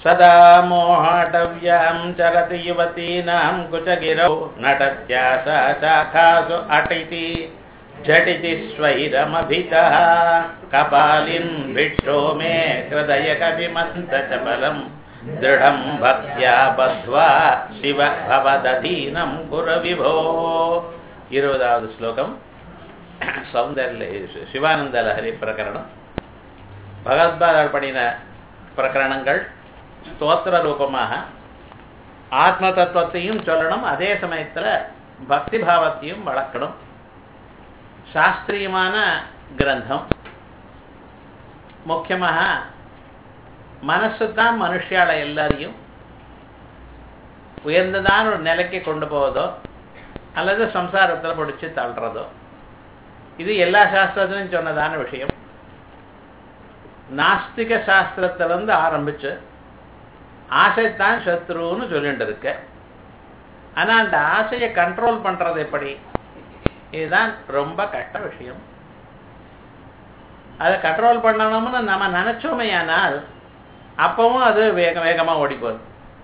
सदा मोहाटव्यां चरति युवतीनां कुचगिरौ नटत्याशा शाखासु अटिति झटिति स्वैरमभितः कपालिन् भिक्षो मे हृदय कविमन्तचपलं दृढं भक्त्या बद्ध्वा शिव भवदधीनं कुरु विभो 20வது श्लोकम सौंदर्य शिवानंद लहरी प्रकरण भगवद्पादाल पडिन प्रकरणங்கள் ஸ்தோத்திர ரூபமாக ஆத்ம தத்துவத்தையும் சொல்லணும், அதே சமயத்தில் பக்தி பாவத்தையும் வளர்க்கணும். சாஸ்திரியமான கிரந்தம். முக்கியமாக மனசு தான் மனுஷால எல்லாரையும் உயர்ந்ததான ஒரு நிலைக்கு கொண்டு போவதோ அல்லது சம்சாரத்தில் பிடிச்சி தள்ளுறதோ, இது எல்லா சாஸ்திரத்திலும் சொன்னதான விஷயம். நாஸ்திக சாஸ்திரத்திலிருந்து ஆரம்பிச்சு ஆசைத்தான் சத்ருன்னு சொல்லிட்டு இருக்க. ஆனால் அந்த ஆசையை கண்ட்ரோல் பண்றது எப்படி, இதுதான் ரொம்ப கஷ்ட விஷயம். அதை கண்ட்ரோல் பண்ணணும்னு நம்ம நினைச்சோமையானால் அப்பவும் அது வேகமாக ஓடி போகுது.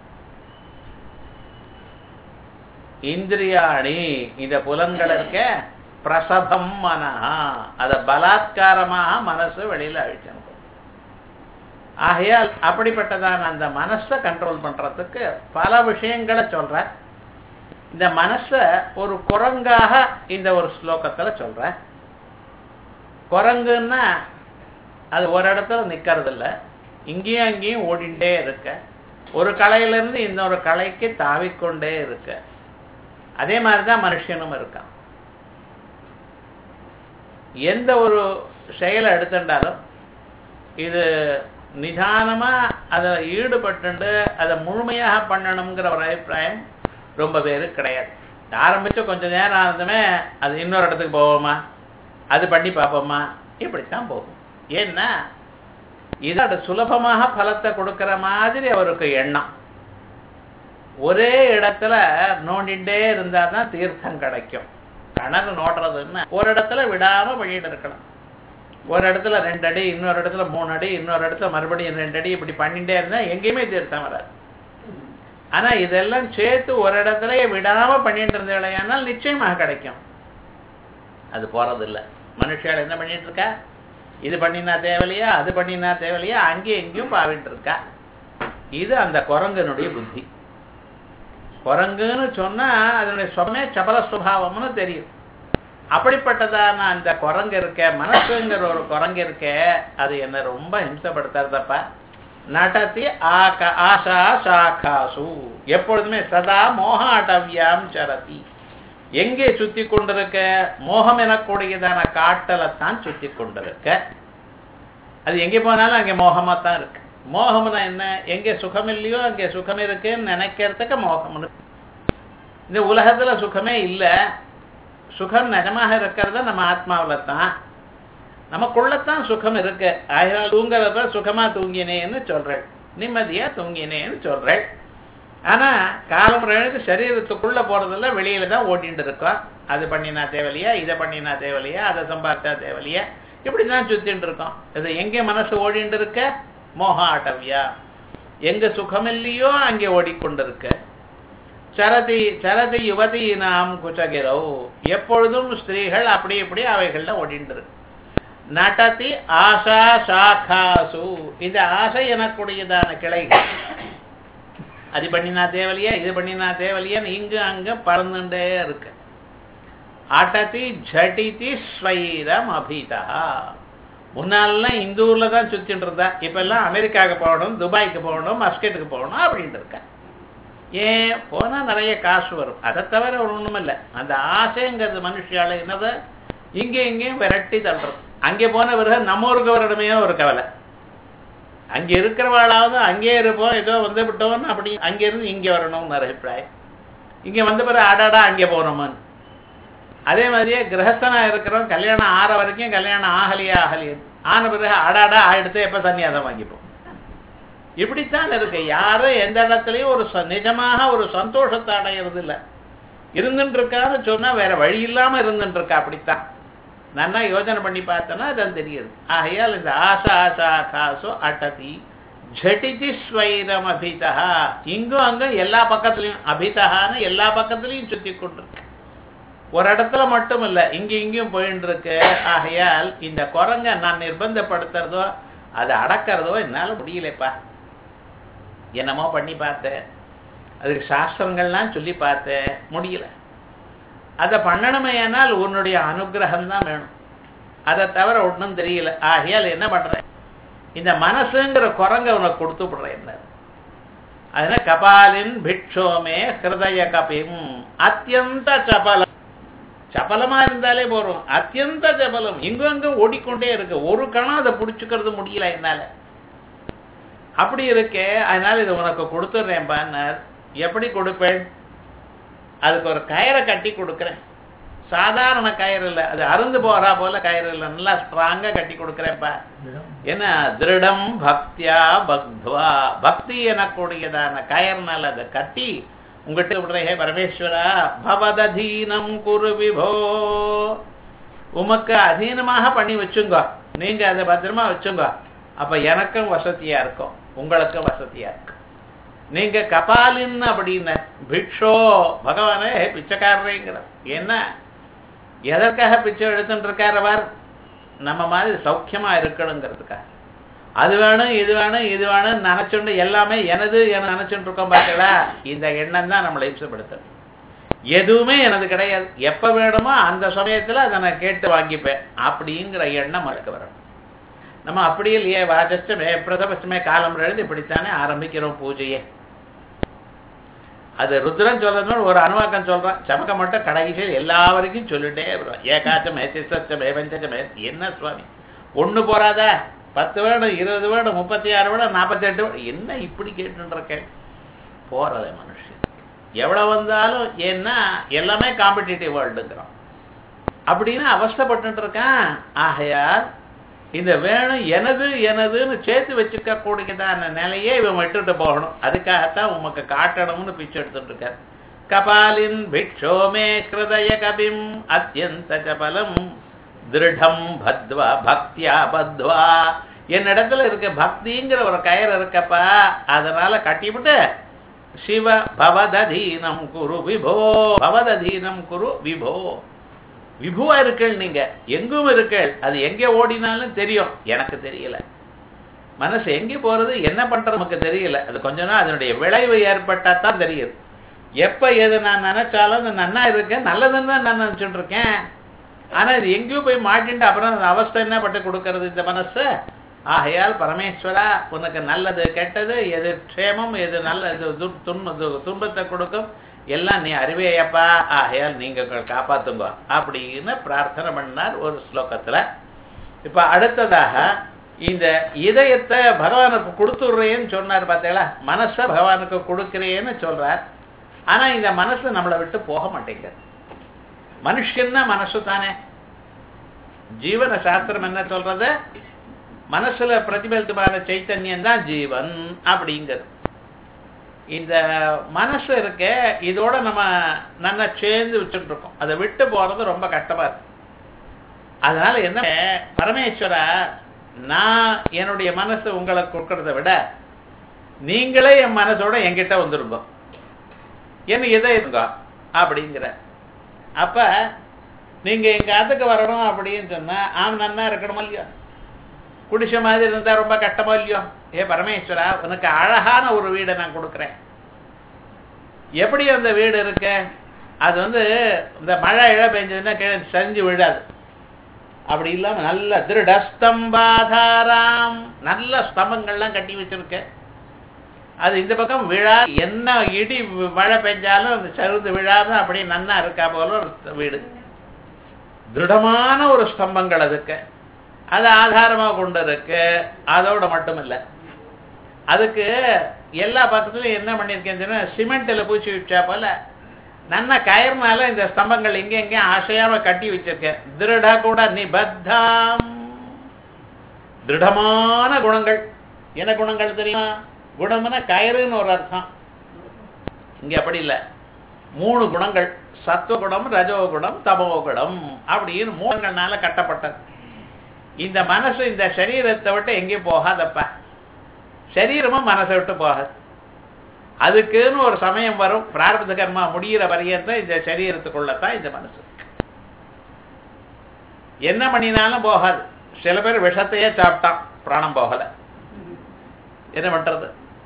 இந்திரியாணி, இந்த புலன்கள் இருக்க, பிரசபம் மனஹா, அதை பலாத்காரமாக மனசு வெளியில அழிச்சணும். ஆகையால் அப்படிப்பட்டதான அந்த மனசை கண்ட்ரோல் பண்றதுக்கு பல விஷயங்களை சொல்ற. இந்த மனசை ஒரு குரங்காக இந்த ஒரு ஸ்லோகத்துல சொல்ற. குரங்குன்னா அது ஒரு இடத்துல நிக்கிறது இல்லை, இங்கேயும் அங்கேயும் ஓடிண்டே இருக்க, ஒரு கலையிலிருந்து இன்னொரு கலைக்கு தாவிக்கொண்டே இருக்க. அதே மாதிரிதான் மனுஷனும் இருக்கான். எந்த ஒரு செயலை எடுத்துட்டாலும் இது நிதானமா அதை ஈடுபட்டு அதை முழுமையாக பண்ணணுங்கிற ஒரு அபிப்பிராயம் ரொம்ப பேருக்கு கிடையாது. ஆரம்பிச்சு கொஞ்ச நேரம் ஆனதுமே அது இன்னொரு இடத்துக்கு போவோமா, அது பண்ணி பார்ப்போமா, இப்படித்தான் போகும். ஏன்னா இதோட சுலபமாக பலத்தை கொடுக்கிற மாதிரி அவருக்கு எண்ணம். ஒரே இடத்துல நோண்டிண்டே இருந்தா தான் தீர்த்தம் கிடைக்கும். கணக்கு நோடுறதுன்னா ஒரு இடத்துல விடாம வழியிட்டு இருக்கணும். ஒரு இடத்துல 2 அடி, இன்னொரு இடத்துல 3 அடி, இன்னொரு இடத்துல மறுபடியும் 2 அடி, இப்படி பண்ணிட்டே இருந்தா எங்கேயுமே தீர்த்தம் வராது. ஆனா இதெல்லாம் சேர்த்து ஒரு இடத்துலயே விடாம பண்ணிட்டு இருந்தேனால் நிச்சயமாக கிடைக்கும். அது போறதில்லை. மனுஷால் என்ன பண்ணிட்டு இருக்கா, இது பண்ணினா தேவையில்லையா, அது பண்ணினா தேவையில்லையா, அங்கேயும் எங்கேயும் பாவிட்டு இருக்கா. இது அந்த குரங்கனுடைய புத்தி. குரங்குன்னு சொன்னா அதனுடைய சொமே சபல சுபாவம்னு தெரியும். அப்படிப்பட்டதான அந்த குரங்கு இருக்க, மனசுங்கிற ஒரு குரங்கு இருக்க, அது என்ன ரொம்ப ஹிம்சப்படுத்துறதப்பா. நடத்தி ஆசா சாகாசு, எப்பொழுதுமே சதா மோகாட்டவியாம் சரதி, எங்கே சுத்தி கொண்டிருக்க, மோகம் எனக்கூடியதான காட்டலைத்தான் சுத்தி கொண்டிருக்க. அது எங்கே போனாலும் அங்கே மோகமா தான் இருக்கு. மோகம்னா என்ன, எங்கே சுகம் இல்லையோ அங்கே சுகம் இருக்குன்னு நினைக்கிறதுக்கு மோகம்னு. இந்த உலகத்துல சுகமே இல்லை. சுகம் நிஜமாக இருக்கிறத நம்ம ஆத்மாவில தான், நமக்குள்ளத்தான் சுகம் இருக்கு. ஆயிரம் தூங்குறத சுகமா தூங்கினேன்னு சொல்றேன், நிம்மதியா தூங்கினேன்னு சொல்றேன். ஆனா காலம் எழுந்து சரீரத்துக்குள்ள போறதில்ல, வெளியில தான் ஓட்டிட்டு இருக்கோம். அது பண்ணினா தேவையில்லையா, இதை பண்ணினா தேவையில்லையா, அதை சம்பாதிச்சா தேவையில்லையா, இப்படிதான் சுத்திட்டு இருக்கோம். இது எங்கே மனசு ஓடிட்டு இருக்க, மோகாட்டவியா, எங்க சுகம் இல்லையோ அங்கே ஓடிக்கொண்டிருக்க. சரதி சரதி யுவதி நாம் குச்சகிரோ, எப்பொழுதும் ஸ்திரீகள் அப்படி இப்படி அவைகள்ல ஓடிட்டு இருக்கு. நடத்தி ஆசா சாகாசு, இந்த ஆசை எனக்கூடியதான கிளைகள், அது பண்ணினா தேவையில்லையா, இது பண்ணினா தேவையில்லையான்னு இங்கு அங்க பறந்துட்டே இருக்கு. அடதி ஜடிதி ஸ்வைரம் அபிதா. முன்னாலாம் இந்த ஊர்ல தான் சுத்திட்டு இருந்தா, இப்ப எல்லாம் அமெரிக்காவுக்கு போகணும், துபாய்க்கு போகணும், மஸ்கட்டுக்கு போகணும் அப்படின்ட்டு இருக்க. ஏன் போனா நிறைய காசு வரும், அதை தவிர ஒரு ஒண்ணும் இல்லை. அந்த ஆசைங்கிறது மனுஷால என்னது, இங்கே இங்கேயும் விரட்டி தள்ளுறது. அங்கே போன பிறகு நம்ம ஊருக்கு வரணுமே ஒரு கவலை. அங்கே இருக்கிறவாளாவது அங்கே இருப்போம், ஏதோ வந்து விட்டோம்னு அப்படி அங்கிருந்து இங்கே வரணும்னு அபிப்பிராயம். இங்கே வந்த பிறகு ஆடாடா அங்கே போனோமான்னு. அதே மாதிரியே கிரகஸ்தனா இருக்கிறோம், கல்யாணம் ஆற வரைக்கும் கல்யாணம் ஆகலையா ஆன பிறகு ஆடாடா ஆயிடுத்து எப்ப சன்னியாசம் வாங்கிப்போம். இப்படித்தான் இருக்கு. யாரும் எந்த இடத்துலயும் ஒரு நிஜமாக ஒரு சந்தோஷத்தை அடையிறது இல்லை. இருந்துட்டு இருக்கான்னு சொன்னா வேற வழி இல்லாம இருந்துட்டு இருக்கா. அப்படித்தான் நல்லா யோசனை பண்ணி பார்த்தோன்னா அதான் தெரியுது. ஆகையால் இந்த ஆசா ஆசா காசோ அட்டதி ஜட்டிதி ஸ்வைரம் அபிதா, இங்கும் அங்கும் எல்லா பக்கத்துலயும், அபிதான்னு எல்லா பக்கத்துலயும் சுத்தி கொண்டிருக்கு. ஒரு இடத்துல மட்டும் இல்ல, இங்கேயும் போயிட்டு இருக்கு. ஆகையால் இந்த குரங்க நான் நிர்பந்தப்படுத்துறதோ அதை அடக்கிறதோ என்னால முடியலப்பா. என்னமோ பண்ணி பார்த்தேன், அதுக்கு சாஸ்திரங்கள்லாம் சொல்லி பார்த்தேன், முடியல. அதை பண்ணணுமேனால் உன்னுடைய அனுகிரகம் தான் வேணும், அதை தவிர ஒன்றும் தெரியல. ஆகையால் என்ன பண்றேன், இந்த மனசுங்கிற குரங்க உனக்கு கொடுத்து விடுறேன். என்ன அதனால கபாலின் பிக்ஷோமே ஹிருதய கபிம் அத்தியந்த சபலம். சபலமா இருந்தாலே போறோம், அத்தியந்த சபலம். இங்கும் ஓடிக்கொண்டே இருக்கு, ஒரு கணம் அதை புடிச்சுக்கிறது முடியல என்னால. அப்படி இருக்கே, அதனால இது உனக்கு கொடுத்துடுறேன்பான்னு. எப்படி கொடுப்பேன், அதுக்கு ஒரு கயிறை கட்டி கொடுக்குறேன். சாதாரண கயிறு இல்லை, அது அருந்து போறா போல கயிறு இல்லை, நல்லா ஸ்ட்ராங்கா கட்டி கொடுக்குறேன்ப்பா. என்ன திருடம் பக்தியா பக்த்வா, பக்தி எனக்கூடியதான கயிறுனால அதை கட்டி உங்ககிட்ட விடுறேன். ஹே பரமேஸ்வரா, பவததீனம் குரு விபோ, உமக்கு அதீனமாக பண்ணி வச்சுங்க, நீங்க அதை பத்திரமா வச்சுங்க. அப்ப எனக்கும் வசதியா இருக்கும், உங்களுக்கும் வசதியா இருக்கும். நீங்க கபாலின் அப்படின்னு பிக்ஷோ, பகவானே பிச்சைக்காரங்கிற. என்ன எதற்காக பிச்சை எடுத்துட்டு இருக்கார் அவர், நம்ம மாதிரி சௌக்கியமா இருக்கணுங்கிறதுக்காக. அது வேணும் இது வேணும் இது வேணும் நினைச்சுண்டு எல்லாமே எனது என நினைச்சுட்டு இருக்கோம் பார்த்தீங்களா. இந்த எண்ணம் தான் நம்மளை இம்சப்படுத்தும். எதுவுமே எனது கிடையாது, எப்ப வேணுமோ அந்த சமயத்துல அதை நான் கேட்டு வாங்கிப்பேன் அப்படிங்கிற எண்ணம் அதுக்கு வரணும். நம்ம அப்படியே இல்லையே, வாஜஸ்டமே பிரதபஸ்டமே காலம் எழுதி இப்படித்தானே ஆரம்பிக்கிறோம் பூஜையே. அது ருத்ரன் சொல்றது ஒரு அனுவாக்கம் சொல்றான், சமக்க மட்டும் கடைசியில் எல்லா வரைக்கும் சொல்லிட்டே வருவான். ஏகாச்சமே சிசச்சமே பஞ்சமே. என்ன சுவாமி ஒண்ணு போறாதா, 10 வேணும் 20 வேணும் 36 வேணும் 48 வேணும், என்ன இப்படி கேட்டுருக்க போறதே மனுஷன். எவ்வளவு வந்தாலும் ஏன்னா எல்லாமே காம்படிட்டிவ் வேர்ல்டுங்கிறோம் அப்படின்னு அவஸ்தைப்பட்டு இருக்கான். ஆகையால் இந்த வேணும் எனது எனதுன்னு சேர்த்து வச்சுக்க கூடியதான நிலையே இவன் விட்டுட்டு போகணும். அதுக்காகத்தான் உமக்கு காட்டணும்னு பிச்சை எடுத்துட்டு இருக்கார். கபாலின் பிக்ஷோமே ஹிருதய கபிம் அத்யந்த சபலம் திருடம் பத்வா பக்தியா பத்வா. என்னிடத்துல இருக்க பக்திங்கிற ஒரு கயிறு இருக்கப்பா, அதனால கட்டிவிட்டு சிவ பவததீனம் குரு விபோ, பவததீனம் குரு விபோ. விபுவா இருக்கள், நீங்க எங்கும் இருக்கள். அது எங்கே ஓடினாலும் தெரியும், எனக்கு தெரியல. மனசு எங்கே போறது என்ன பண்றது நமக்கு தெரியல. அது கொஞ்ச நாள் அதனுடைய விளைவு ஏற்பட்டா தான் தெரியுது. எப்ப எது நான் நினைச்சாலும் அது நன்னா இருக்கேன், நல்லதுன்னு தான் நான் நினைச்சுட்டு இருக்கேன். ஆனா இது எங்கேயும் போய் மாட்டின்ட்டு அப்புறம் அந்த அவஸ்தை என்ன பட்டு கொடுக்கறது இந்த மனசு. ஆகையால் பரமேஸ்வரா, உனக்கு நல்லது கெட்டது எது க்ஷேமம் எது நல்ல துன்பத்தை கொடுக்கும் எல்லாம் நீ அறிவேயப்பா. ஆகையால் நீங்க காப்பாத்துங்க அப்படின்னு பிரார்த்தனை பண்ணார் ஒரு ஸ்லோகத்துல. இப்ப அடுத்ததாக இந்த இதயத்தை பகவானுக்கு கொடுத்துடுறேன்னு சொன்னார் பார்த்தீங்களா. மனச பகவானுக்கு கொடுக்கிறேன்னு சொல்றார். ஆனா இந்த மனசு நம்மளை விட்டு போக மாட்டேங்குது. மனுஷன்னா மனசு தானே. ஜீவன சாஸ்திரம் என்ன சொல்றது, மனசுல பிரதிபலித்தமான சைத்தன்யம் தான் ஜீவன் அப்படிங்கிறது. இந்த மனசு இருக்க இதோட நம்ம நல்லா சேர்ந்து வச்சுட்டு இருக்கோம், அதை விட்டு போறது ரொம்ப கஷ்டமா இருக்கு. அதனால என்ன, பரமேஸ்வரா நான் என்னுடைய மனசு உங்களுக்கு கொடுக்கறத விட நீங்களே என் மனசோட என்கிட்ட வந்துருங்க, என்ன இதை இருங்க அப்படிங்கிற. அப்ப நீங்க எங்க அதுக்கு வரணும் அப்படின்னு சொன்னா நன்னா இருக்கணுமா இல்லையோ, குடிசை மாதிரி இருந்தா ரொம்ப கஷ்டமா இல்லையோ. ஏ பரமேஸ்வரா, உனக்கு அழகான ஒரு வீடை நான் கொடுக்குறேன். எப்படி அந்த வீடு இருக்க, அது இந்த மழை இழ பெஞ்சதுன்னா சரிஞ்சு விழாது. அப்படி இல்லாம நல்ல திருடஸ்தம்பாதாராம், நல்ல ஸ்தம்பங்கள்லாம் கட்டி வச்சிருக்க. அது இந்த பக்கம் விழா, என்ன இடி மழை பெஞ்சாலும் சரிந்து விழாம அப்படியே நன்னா இருக்கா போல ஒரு வீடு. திருடமான ஒரு ஸ்தம்பங்கள் அதுக்கு, அது ஆதாரமா கொண்டு இருக்கு. அதோட மட்டும் இல்ல, அதுக்கு எல்லா பக்கத்துலயும் என்ன பண்ணிருக்கேன், சிமெண்ட்ல பூச்சி வச்சா போல நன்ன கயிறுனால இந்த ஸ்தம்பங்கள் இங்க எங்க ஆசையாம கட்டி வச்சிருக்கேன். திருட கூட நிபத்தாம், திருடமான குணங்கள். என்ன குணங்கள் தெரியுமா, குணம்னா கயிறுன்னு ஒரு அர்த்தம். இங்க அப்படி இல்ல, 3 குணங்கள், சத்துவகுணம் ரஜோகுணம் தமோகுணம் அப்படின்னு 3 குணங்கள்னால கட்டப்பட்டது. இந்த மனசு இந்த சரீரத்தை விட்டு எங்கேயும் போகாதப்பா. சரீரமும் மனசை விட்டு போகாது. அதுக்குன்னு ஒரு சமயம் வரும், பிராரப்த கர்மா முடிகிற பரியந்தம் இந்த சரீரத்துக்குள்ளதான் இந்த மனசு என்ன பண்ணினாலும் போகாது. சில பேர் விஷத்தையே சாப்பிட்டான், பிராணம் போகல, என்ன பண்றது?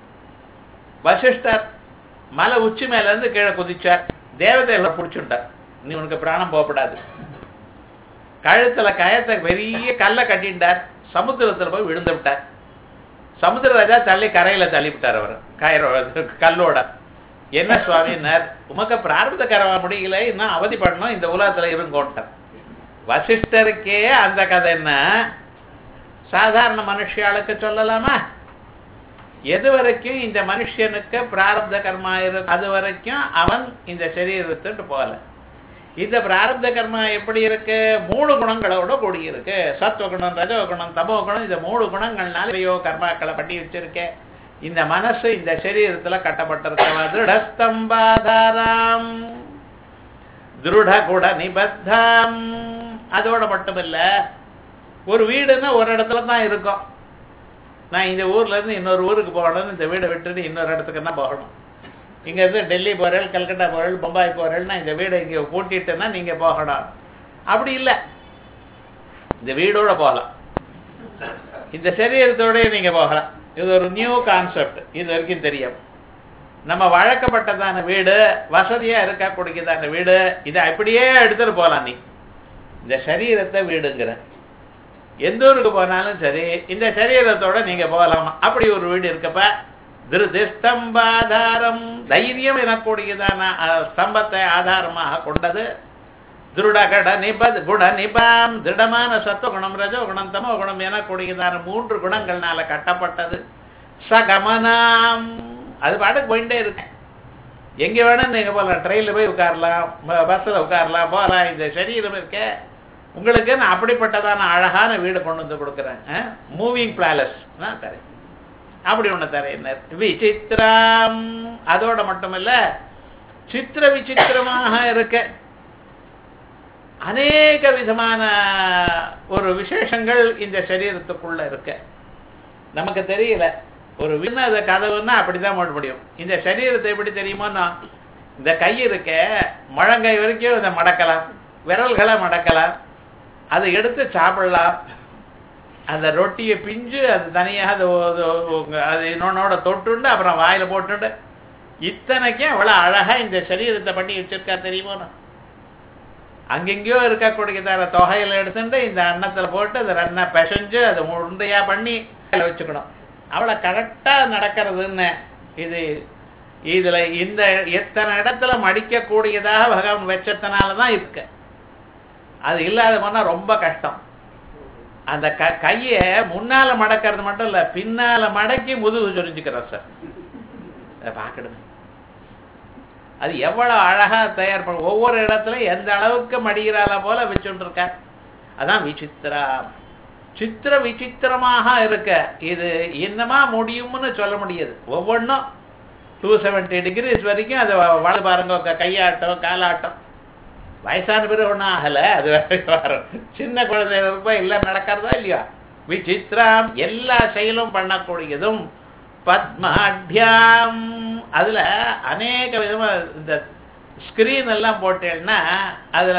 வசிஷ்டர் மலை உச்சி மேல இருந்து கீழே குதிச்சார், தேவதைகளை பிடிச்சுட்டார், நீ உனக்கு பிராணம் போகப்படாது. கழுத்துல கயத்தை பெரிய கல்லை கட்டிட்டார், சமுத்திரத்துல போய் விழுந்து விட்டார். சமுத்திர ராஜா தள்ளி கரையில தள்ளிவிட்டார் அவர் கல்லோட. என்ன சுவாமினார், உமக்கு பிராரப்த கர்மா முடியல, இன்னும் அவதி பண்ணணும், இந்த உலகத்துல இருங்கோட்டார். வசிஷ்டருக்கே அந்த கதை என்ன, சாதாரண மனுஷியாளுக்கு சொல்லலாமா? எது வரைக்கும் இந்த மனுஷனுக்கு பிராரப்த கர்மா இருக்கு அது வரைக்கும் அவன் இந்த சரீரத்துட்டு போகல. இந்த பிராரப்த கர்மா எப்படி இருக்கு? 3 குணங்களோட கூடி இருக்கு. சத்துவகுணம், ரஜோகுணம், தமோகுணம். இந்த 3 குணங்கள்னால கர்மாக்களை பட்டி வச்சிருக்கேன். இந்த மனசு இந்த சரீரத்துல கட்டப்பட்டிருக்க திருடஸ்தம்பாதாராம் திருட குட நிபத்தாம். அதோட மட்டும் இல்ல, ஒரு வீடுன்னா ஒரு இடத்துல தான் இருக்கும். நான் இந்த ஊர்ல இருந்து இன்னொரு ஊருக்கு போகணும், இந்த வீடை விட்டுட்டு இன்னொரு இடத்துக்கு தான் போகணும். இங்க இருந்து டெல்லி போறேன், கல்கட்டா போறேன், பம்பாய் போறேன்னா இந்த வீடை இங்க பூட்டிட்டுன்னா நீங்க போகணும். அப்படி இல்லை, இந்த வீடோட போகலாம், இந்த சரீரத்தோட நீங்க போகலாம். இது ஒரு நியூ கான்செப்ட், இது வரைக்கும் தெரியும். நம்ம வழக்கப்பட்டதான வீடு, வசதியா இருக்கக்கூடியதான வீடு, இதை அப்படியே எடுத்துட்டு போகலாம். நீ இந்த சரீரத்தை வீடுங்கிற எந்த ஊருக்கு போனாலும் சரி, இந்த சரீரத்தோட நீங்க போகலாமா? அப்படி ஒரு வீடு இருக்கப்ப திருதிஸ்தம்பாதாரம், தைரியம் எனக்கூடியதான ஸ்தம்பத்தை ஆதாரமாக கொண்டது. திருடகட நிபத் குண நிபாம், திருடமான சத்துவகுணம், ரஜோகுணம், தமோகுணம் எனக்கூடியதான 3 குணங்கள்னால கட்டப்பட்டது. சகமனாம், அது பாட்டுக்கு போயிட்டே இருக்கேன். எங்க வேணா நீங்க போகலாம், ட்ரெயின்ல போய் உட்காரலாம், பஸ்ல உட்காரலாம், போகலாம். இந்த சரீரம் இருக்க உங்களுக்கு நான் அப்படிப்பட்டதான அழகான வீடு கொண்டு வந்து கொடுக்குறேன், மூவிங் பிளாலஸ் நான் தரேன். அப்படி ஒண்ணு தரேன். விசித்திரம், அதோட மட்டுமல்ல, சித்திர விசித்திரமாக இருக்க அநேக விதமான ஒரு விசேஷங்கள் இந்த சரீரத்துக்குள்ள இருக்க. நமக்கு தெரியல, ஒரு விண்ண கதவுன்னா அப்படிதான் போட முடியும். இந்த சரீரத்தை எப்படி தெரியுமோன்னா, இந்த கை இருக்க முழங்கை வரைக்கும் இதை மடக்கலாம், விரல்களை மடக்கலாம், அதை எடுத்து சாப்பிடலாம். அந்த ரொட்டியை பிஞ்சு அது தனியாக அது இன்னொன்னோட தொட்டுண்டு அப்புறம் வாயில போட்டுண்டு, இத்தனைக்கும் அவ்வளவு அழகா இந்த சரீரத்தை பண்ணி வச்சிருக்கா தெரியுமோ. அங்கெங்கயோ இருக்கக்கூடியதான தொகையில எடுத்துட்டு இந்த அன்னத்துல போட்டு அதை ரன்னா பிசைஞ்சு அதை உருண்டையா பண்ணி வச்சுக்கணும். அவ்வளவு கரெக்டா நடக்கிறதுன்னு. இது இதுல இந்த எத்தனை இடத்துல மடிக்க கூடியதாக பகவான் வச்சதுனாலதான் இருக்கு. அது இல்லாத போனா ரொம்ப கஷ்டம். அந்த கைய முன்னால மடக்கிறது மட்டும் இல்ல, பின்னால மடக்கி முதுகு சொரிஞ்சுக்கிற சார் பாக்கணும். அது எவ்வளவு அழகா தயார் பண்ண, ஒவ்வொரு இடத்துல எந்த அளவுக்கு மடிகிறால போல வச்சுட்டு இருக்க. அதான் விசித்திரா, சித்திர விசித்திரமாக இருக்க. இது என்னமா முடியும்னு சொல்ல முடியாது. ஒவ்வொன்றும் 270 டிகிரிஸ் வரைக்கும் அது வள பாருங்க, கையாட்டம் காலாட்டம். வயசான பிறகு ஒன்றும் ஆகல, அது வரும். சின்ன குழந்தைகளுக்கு எல்லாம் நடக்கிறதா இல்லையா? விசித்திரம், எல்லா செயலும் பண்ணக்கூடியதும். பத்மாட்யாம், அதுல அநேக விதமா இந்த ஸ்கிரீன் எல்லாம் போட்டேன்னா அதுல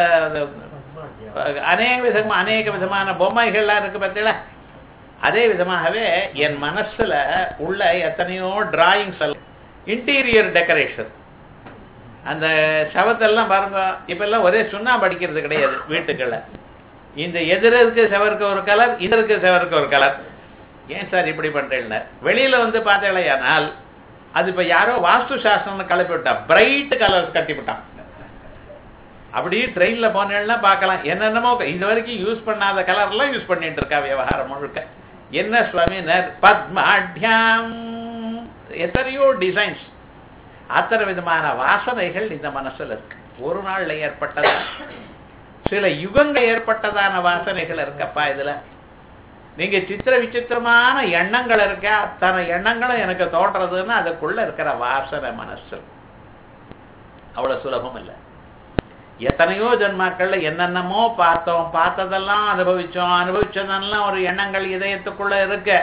அநேக விதமான பொம்மைகள்லாம் இருக்கு பார்த்தீங்களா? அதே விதமாகவே என் மனசுல உள்ள எத்தனையோ டிராயிங்ஸ் எல்லாம், இன்டீரியர் டெக்கரேஷன். அந்த சவத்தெல்லாம் பாருங்க, இப்ப எல்லாம் ஒரே சுண்ணாம்பு அடிக்கிறது கிடையாது வீட்டுக்குள்ள. இந்த எதிர்க்கு செவருக்கு ஒரு கலர், இதற்கு செவருக்கு ஒரு கலர். ஏன் சார் இப்படி பண்றேன்? வெளியில வந்து பார்த்தேனால் அது இப்ப யாரோ வாஸ்து சாஸ்திரம் கிளப்பி விட்டான், பிரைட் கலர்ஸ் கட்டி விட்டான். அப்படி ட்ரெயின்ல போனேன்னா பார்க்கலாம், என்னென்னமோ இது வரைக்கும் யூஸ் பண்ணாத கலர் எல்லாம் யூஸ் பண்ணிட்டு இருக்கா விவகாரம் முழுக்க. என்ன சுவாமி, பத்மாட்யாம், எத்தனையோ டிசைன்ஸ், அத்தனை விதமான வாசனைகள் இந்த மனசுல இருக்கு. ஒரு நாள்ல ஏற்பட்டதா, சில யுகங்கள் ஏற்பட்டதான வாசனைகள் இருக்கப்பா இதுல. நீங்க சித்திர விசித்திரமான எண்ணங்கள் இருக்க, அத்தனை எண்ணங்களும் எனக்கு தோன்றதுன்னா அதுக்குள்ள இருக்கிற வாசனை மனசு அவ்வளவு சுலபம் இல்லை. எத்தனையோ ஜன்மாக்கள்ல என்னென்னமோ பார்த்தோம், பார்த்ததெல்லாம் அனுபவிச்சோம், அனுபவிச்சதெல்லாம் ஒரு எண்ணங்கள் இதயத்துக்குள்ள இருக்க.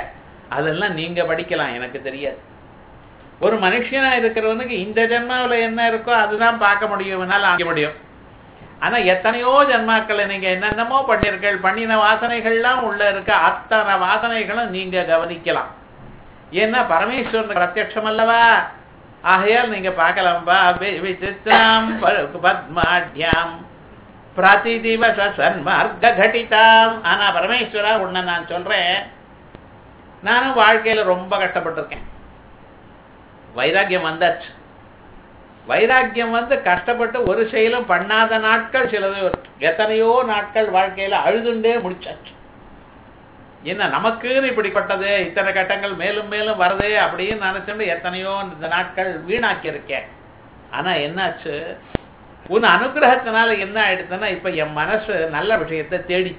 அதெல்லாம் நீங்க படிக்கலாம், எனக்கு தெரியாது. ஒரு மனுஷனா இருக்கிறவனுக்கு இந்த ஜென்மாவில என்ன இருக்கோ அதுதான் பார்க்க முடியும், ஆக்க முடியும். ஆனா எத்தனையோ ஜென்மாக்கள் நீங்க என்னென்னமோ பண்ணிருக்கள், பண்ணின வாசனைகள்லாம் உள்ள இருக்க அத்தனை வாசனைகளும் நீங்க கவனிக்கலாம். ஏன்னா பரமேஸ்வரன் பிரத்யட்சம் அல்லவா, ஆகையால் நீங்க பார்க்கலாம்பா. விசித்ராம் பத்மாட்யாம் பிரதிதிவச சன்மார்க்க கடிதாம். ஆனா பரமேஸ்வரா உன்னை நான் சொல்றேன், நானும் வாழ்க்கையில ரொம்ப கஷ்டப்பட்டிருக்கேன். வைராக்கியம் வந்தாச்சு. வைராக்கியம் வந்து கஷ்டப்பட்டு ஒரு செயலும் பண்ணாத நாட்கள் சிலது, எத்தனையோ நாட்கள் வாழ்க்கையில அழுதுண்டே முடிச்சாச்சு. என்ன நமக்குன்னு இப்படிப்பட்டது, இத்தனை கட்டங்கள் மேலும் மேலும் வருது அப்படின்னு நினைச்சுட்டு எத்தனையோ இந்த நாட்கள் வீணாக்கி இருக்கேன். ஆனா என்னாச்சு, உன் அனுகிரகத்தினால என்ன ஆயிடுச்சுன்னா இப்ப என் மனசு நல்ல விஷயத்தை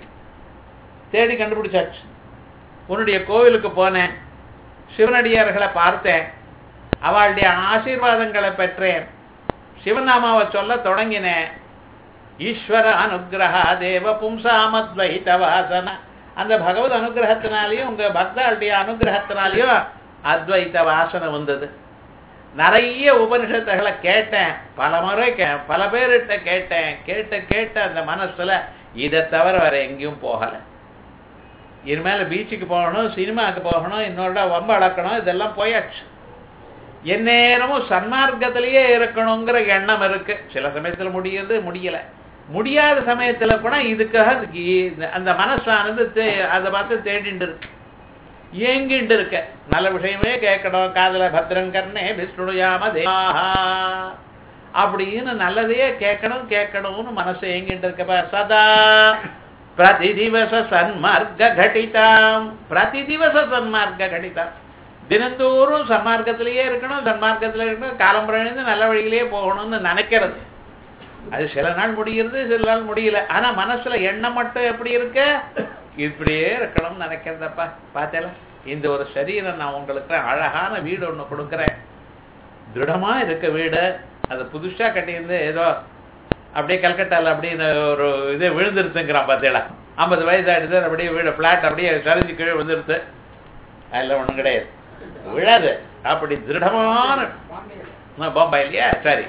தேடி கண்டுபிடிச்சாச்சு. உன்னுடைய கோவிலுக்கு போனேன், சிவனடியார்களை பார்த்தேன், அவளுடைய ஆசீர்வாதங்களை பெற்றேன், சிவநாமாவை சொல்ல தொடங்கினேன். ஈஸ்வர அனுகிரக தேவ பும்சாமத்வைத வாசன. அந்த பகவத் அனுகிரகத்தினாலேயும் உங்க பக்தர்களுடைய அனுகிரகத்தினாலேயும் அத்வைத வாசனை வந்தது. நிறைய உபனிஷத்துகளை கேட்டேன், பல முறை பல பேர்கிட்ட கேட்டேன். கேட்ட அந்த மனசுல இதை தவிர வேற எங்கேயும் போகல. இனிமேல பீச்சுக்கு போகணும், சினிமாவுக்கு போகணும், இன்னொரு வம்பு அளக்கணும், இதெல்லாம் போயாச்சு. எந்நேரமும் சன்மார்க்கத்திலேயே இருக்கணுங்கிற எண்ணம் இருக்கு. சில சமயத்துல முடியல. முடியாத சமயத்துல கூட இதுக்காக அந்த மனசானது அதை பார்த்து தேடிட்டு இருக்கு, ஏங்கிட்டு இருக்க. நல்ல விஷயமே கேட்கணும், காதல பத்ரங்கர்னே விஷ்ணுயாம தேவாஹா அப்படின்னு நல்லதையே கேட்கணும்னு மனசு ஏங்கிட்டு இருக்க. சதா பிரதிதிவச சன்மார்க்க கடிதாம். பிரதிதிவச சன்மார்க்க கடிதாம். தினந்தோறும் சன்மார்க்கத்திலேயே இருக்கணும், சன்மார்க்கத்திலே இருக்கணும், காலம்புறையிலிருந்து நல்ல வழியிலேயே போகணும்னு நினைக்கிறது. அது சில நாள் முடிகிறது, சில நாள் முடியல. ஆனா மனசுல எண்ணம் மட்டும் எப்படி இருக்க, இப்படியே இருக்கணும்னு நினைக்கிறதப்பா. பார்த்தேல, இந்த ஒரு சரீரம் நான் உங்களுக்கு அழகான வீடு ஒண்ணு கொடுக்குறேன், திருடமா இருக்க வீடு. அது புதுசா கட்டியிருந்து ஏதோ அப்படியே கல்கட்டால அப்படின்னு ஒரு இதே விழுந்துருச்சுங்கிறான். பார்த்தேல, 50 வயசு ஆயிடுது, அப்படியே வீடு பிளாட் அப்படியே சரிஞ்சு கீழே விழுந்துருச்சு. அதெல்லாம் ஒண்ணும் கிடையாது, விழாது. அப்படி திருடமான பாம்பா இல்லையா, சரி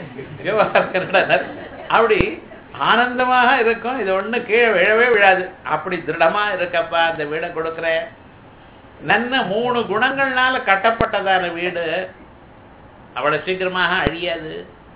அப்படி ஆனந்தமாக இருக்கும். இது ஒண்ணு கீழே விழவே விழாது, அப்படி திருடமா இருக்கப்பா அந்த வீடை கொடுக்குறேன். நல்ல 3 குணங்கள்னால கட்டப்பட்டதான வீடு, அவ்வளவு சீக்கிரமாக அழியாது.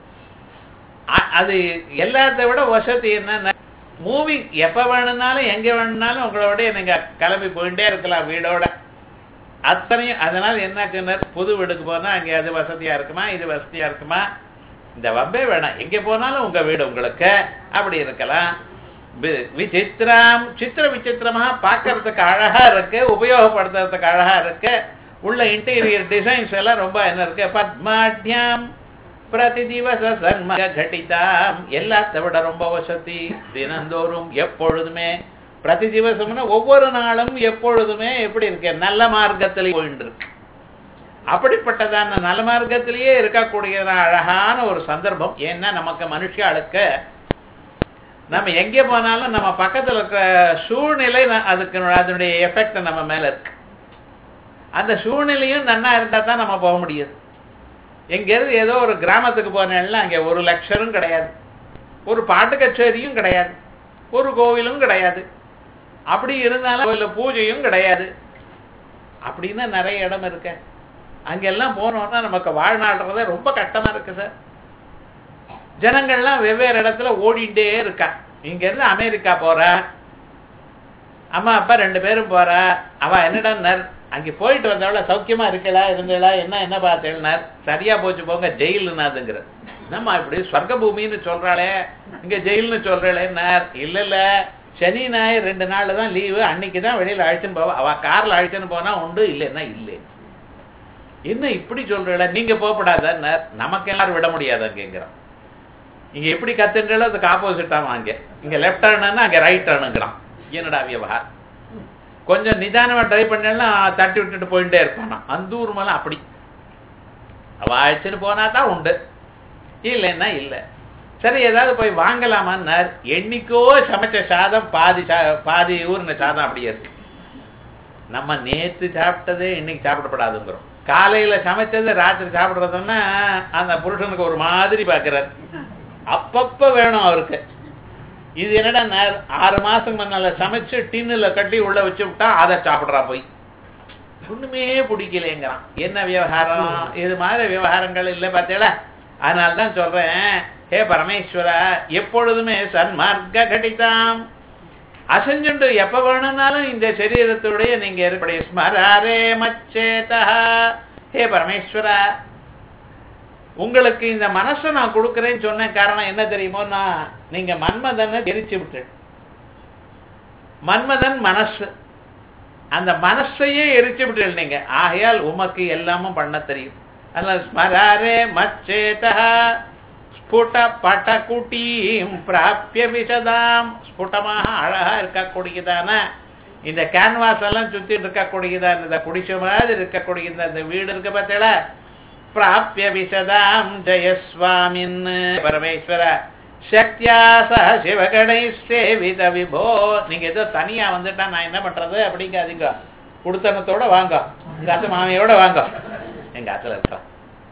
அது எல்லாத்த விட வசதி என்ன, மூவி எப்ப வேணும்னாலும் எங்க வேணும்னாலும் உங்களோட நீங்க கிளம்பி போயிட்டே இருக்கலாம் வீடோட அத்தனையும். அதனால என்ன, புது வீடுக்கு போனா அங்கே அது வசதியா இருக்குமா, இது வசதியா இருக்குமா, இந்த வம்பே வேணாம், எங்க போனாலும் உங்க வீடு உங்களுக்கு அப்படி இருக்கலாம். விசித்திரம், சித்திர விசித்திரமா பார்க்கறதுக்கு அழகா இருக்கு, உபயோகப்படுத்துறதுக்கு அழகா இருக்கு. உள்ள இன்டீரியர் டிசைன்ஸ் எல்லாம் ரொம்ப என்ன இருக்கு. பத்மாட்யாம் பிரதிதிவச சன்மார்க்க கடிதாம். எல்லாத்த விட ரொம்ப வசதி. தினந்தோறும் எப்பொழுதுமே, பிரதி திவசம்னா ஒவ்வொரு நாளும் எப்பொழுதுமே எப்படி இருக்கு, நல்ல மார்க்கத்திலே போயிட்டு இருக்கு. அப்படிப்பட்டதான நல்ல மார்க்கத்திலேயே இருக்கக்கூடிய அழகான ஒரு சந்தர்ப்பம். ஏன்னா நமக்கு மனுஷாளுக்கு நம்ம எங்கே போனாலும் நம்ம பக்கத்துல இருக்கிற சூழ்நிலை அதுக்கு அதனுடைய எஃபெக்ட் நம்ம மேல இருக்கு. அந்த சூழ்நிலையும் நன்னா இருந்தா தான் நம்ம போக முடியாது. எங்கேயாவது ஏதோ ஒரு கிராமத்துக்கு போனேன்னா அங்கே ஒரு லெக்சரும் கிடையாது, ஒரு பாட்டு கச்சேரியும் கிடையாது, ஒரு கோவிலும் கிடையாது. அப்படி இருந்தாலும் கோயில பூஜையும் கிடையாது. அப்படின்னா நிறைய இடம் இருக்கு. அங்கெல்லாம் போனோம்னா நமக்கு வாழ்நாள்றதே ரொம்ப கஷ்டமா இருக்கு சார். ஜனங்கள்லாம் வெவ்வேறு இடத்துல ஓடிட்டே இருக்கா. இங்க இருந்து அமெரிக்கா போற அம்மா அப்பா 2 பேரும் போற. அவ என்னடான்னார், அங்கே போயிட்டு வந்தவள சௌக்கியமா இருக்கலா இருந்தா என்ன பார்த்தேன்னார். சரியா போச்சு போங்க, ஜெயிலுன்னாதுங்கிற. நம்ம இப்படி சொர்க்க பூமின்னு சொல்றாளே, இங்க ஜெயில்னு சொல்றாளேன்னார். இல்ல சனி ஞாயிறு 2 நாள் தான் லீவு, அன்னைக்குதான் வெளியில அழைச்சுன்னு போவா. அவ கார்ல அழைச்சுன்னு போனா உண்டு, இல்லைன்னா இல்லை. என்ன இப்படி சொல்றீங்களா, நீங்க போகப்படாதார். நமக்கு எல்லாரும் விட முடியாது அங்கேங்கிறான். இங்க எப்படி கத்துன்றோ அதுக்கு ஆப்போசிட்டாமா. அங்க இங்க லெப்ட் டர்னா அங்க ரைட் டர்னுங்கிறான். என்னடா விவகாரம். கொஞ்சம் நிதானமா டிரைவ் பண்ணா தட்டி விட்டுட்டு போயிட்டே இருப்பானா. அந்த ஊர் மேல அப்படி அவ அழைச்சுன்னு போனா தான் உண்டு, இல்லைன்னா இல்ல. சரி ஏதாவது போய் வாங்கலாமான்னார். என்னைக்கோ சமைச்ச சாதம் பாதி ஊர்ன சாதம் அப்படியே இருக்கு. நம்ம நேற்று சாப்பிட்டதே இன்னைக்கு சாப்பிடப்படாதுங்கிறோம். காலையில சமைச்சது ராத்திரி சாப்பிடுறதுன்னா அந்த புருஷனுக்கு ஒரு மாதிரி பாக்குறாரு. அப்பப்ப வேணும் அவருக்கு. இது என்னடா 6 மாசம் முன்னால சமைச்சு டின்னுல கட்டி உள்ள வச்சு விட்டா அதை சாப்பிடுறா போய். ஒண்ணுமே பிடிக்கலைங்கிறான். என்ன விவகாரம்? இது மாதிரி விவகாரங்கள் இல்லை பார்த்தீங்களா? அதனால்தான் சொல்றேன், ஹே பரமேஸ்வரா, எப்பொழுதுமே சன்மார்க்க கடிதாம் அசஞ்சுண்டு எப்ப வேணும்னாலும் இந்த சரீரத்துடைய நீங்க ஏற்படைய ஸ்மராரே மச்சேதா. ஹே பரமேஸ்வரா, உங்களுக்கு இந்த மனசை நான் கொடுக்கிறேன்னு சொன்ன காரணம் என்ன தெரியுமோ? நீங்க மன்மதனை எரிச்சு விட்டு, மன்மதன் மனசு, அந்த மனசையே எரிச்சு விட்டு நீங்க. ஆகையால் உமக்கு எல்லாமும் பண்ண தெரியும். அதனால ஸ்மராரே மச்சேதா ஸ்புட பட்டகுட்டீம் பிராப்ய விசதாம். ஸ்புட்டமாக அழகா இருக்கக்கூடியதான இந்த கேன்வாஸ் எல்லாம் சுத்திட்டு இருக்கக்கூடியதான் இந்த குடிசை மாதிரி இருக்கக்கூடிய இந்த வீடு இருக்கு பார்த்தீங்களா? பிராப்ய விசதாம் ஜெயஸ்வாமின் பரமேஸ்வர சக்தியா சக சிவகணை சேவித விபோ. நீங்க ஏதோ தனியா வந்துட்டா நான் என்ன பண்றது அப்படிங்காதீங்க. குடுத்தனத்தோட வாங்க, எங்க அத்தை மாமியோட வாங்க. எங்க ஆத்துல இருக்கலாம்.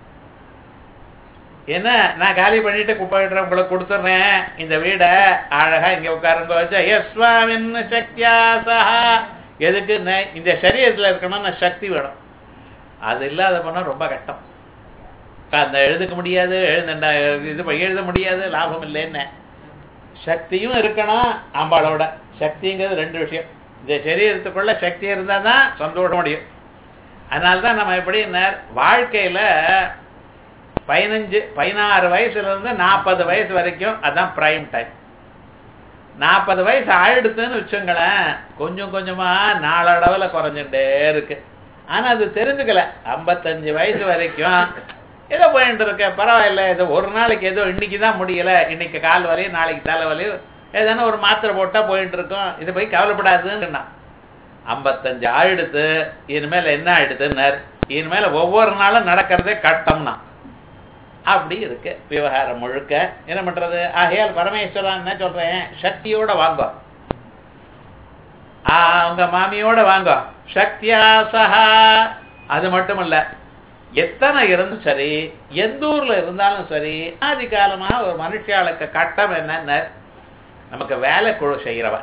என்ன நான் காலி பண்ணிட்டு குப்பையிடுறேன், உங்களுக்கு கொடுத்துட்றேன் இந்த வீட, அழகா இங்க உட்காருங்க. ஜெயஸ்வாமின் சக்தியா சஹா. எதுக்கு? இந்த சரீரத்துல இருக்கணும்னா சக்தி வேணும். அது இல்லாத போனா ரொம்ப கஷ்டம். அந்த எழுதுக்க முடியாது, எழுத முடியாது, லாபம் இல்லைன்னு. சக்தியும் இருக்கணும் அம்பாளோட. சக்திங்கிறது 2 விஷயம். இந்த சரீரத்துக்குள்ள சக்தி இருந்தா தான் சந்தோஷம் முடியும். அதனால்தான் நம்ம எப்படி வாழ்க்கையில 16 வயசுல இருந்து 40 வயசு வரைக்கும் அதான் பிரைம் டைம். 40 வயசு ஆயிடுத்துன்னு வச்சுங்களேன், கொஞ்சம் கொஞ்சமா நாளடவுல குறைஞ்சுட்டே இருக்கு. ஆனா அது தெரிஞ்சுக்கல. 55 வயசு வரைக்கும் ஏதோ போயிட்டு இருக்க, பரவாயில்ல, ஏதோ ஒரு நாளைக்கு ஏதோ இன்னைக்குதான் முடியல, இன்னைக்கு கால் வலியும் நாளைக்கு தலை வலியும், ஏதான ஒரு மாத்திரை போட்டா போயிட்டு இருக்கோம், இதை போய் கவலைப்படாதுன்னு. 55 ஆயிடுத்து, இனிமேல் என்ன ஆயிடுதுன்னு, இனிமேல ஒவ்வொரு நாளும் நடக்கிறதே கட்டம்னா அப்படி இருக்கு விவகாரம் முழுக்க. என்ன பண்றது? ஆகையால் பரமேஸ்வரன் என்ன சொல்றேன், சக்தியோட வாங்க, அவங்க மாமியோட வாங்க. சக்தியா சஹா. அது மட்டும் இல்ல, எத்தனை இருந்தும் சரி, எந்த ஊர்ல இருந்தாலும் சரி, ஆதி காலமா ஒரு மனுஷாளுக்கு கட்டம் என்னன்னு, நமக்கு வேலை குழு செய்யறவன்.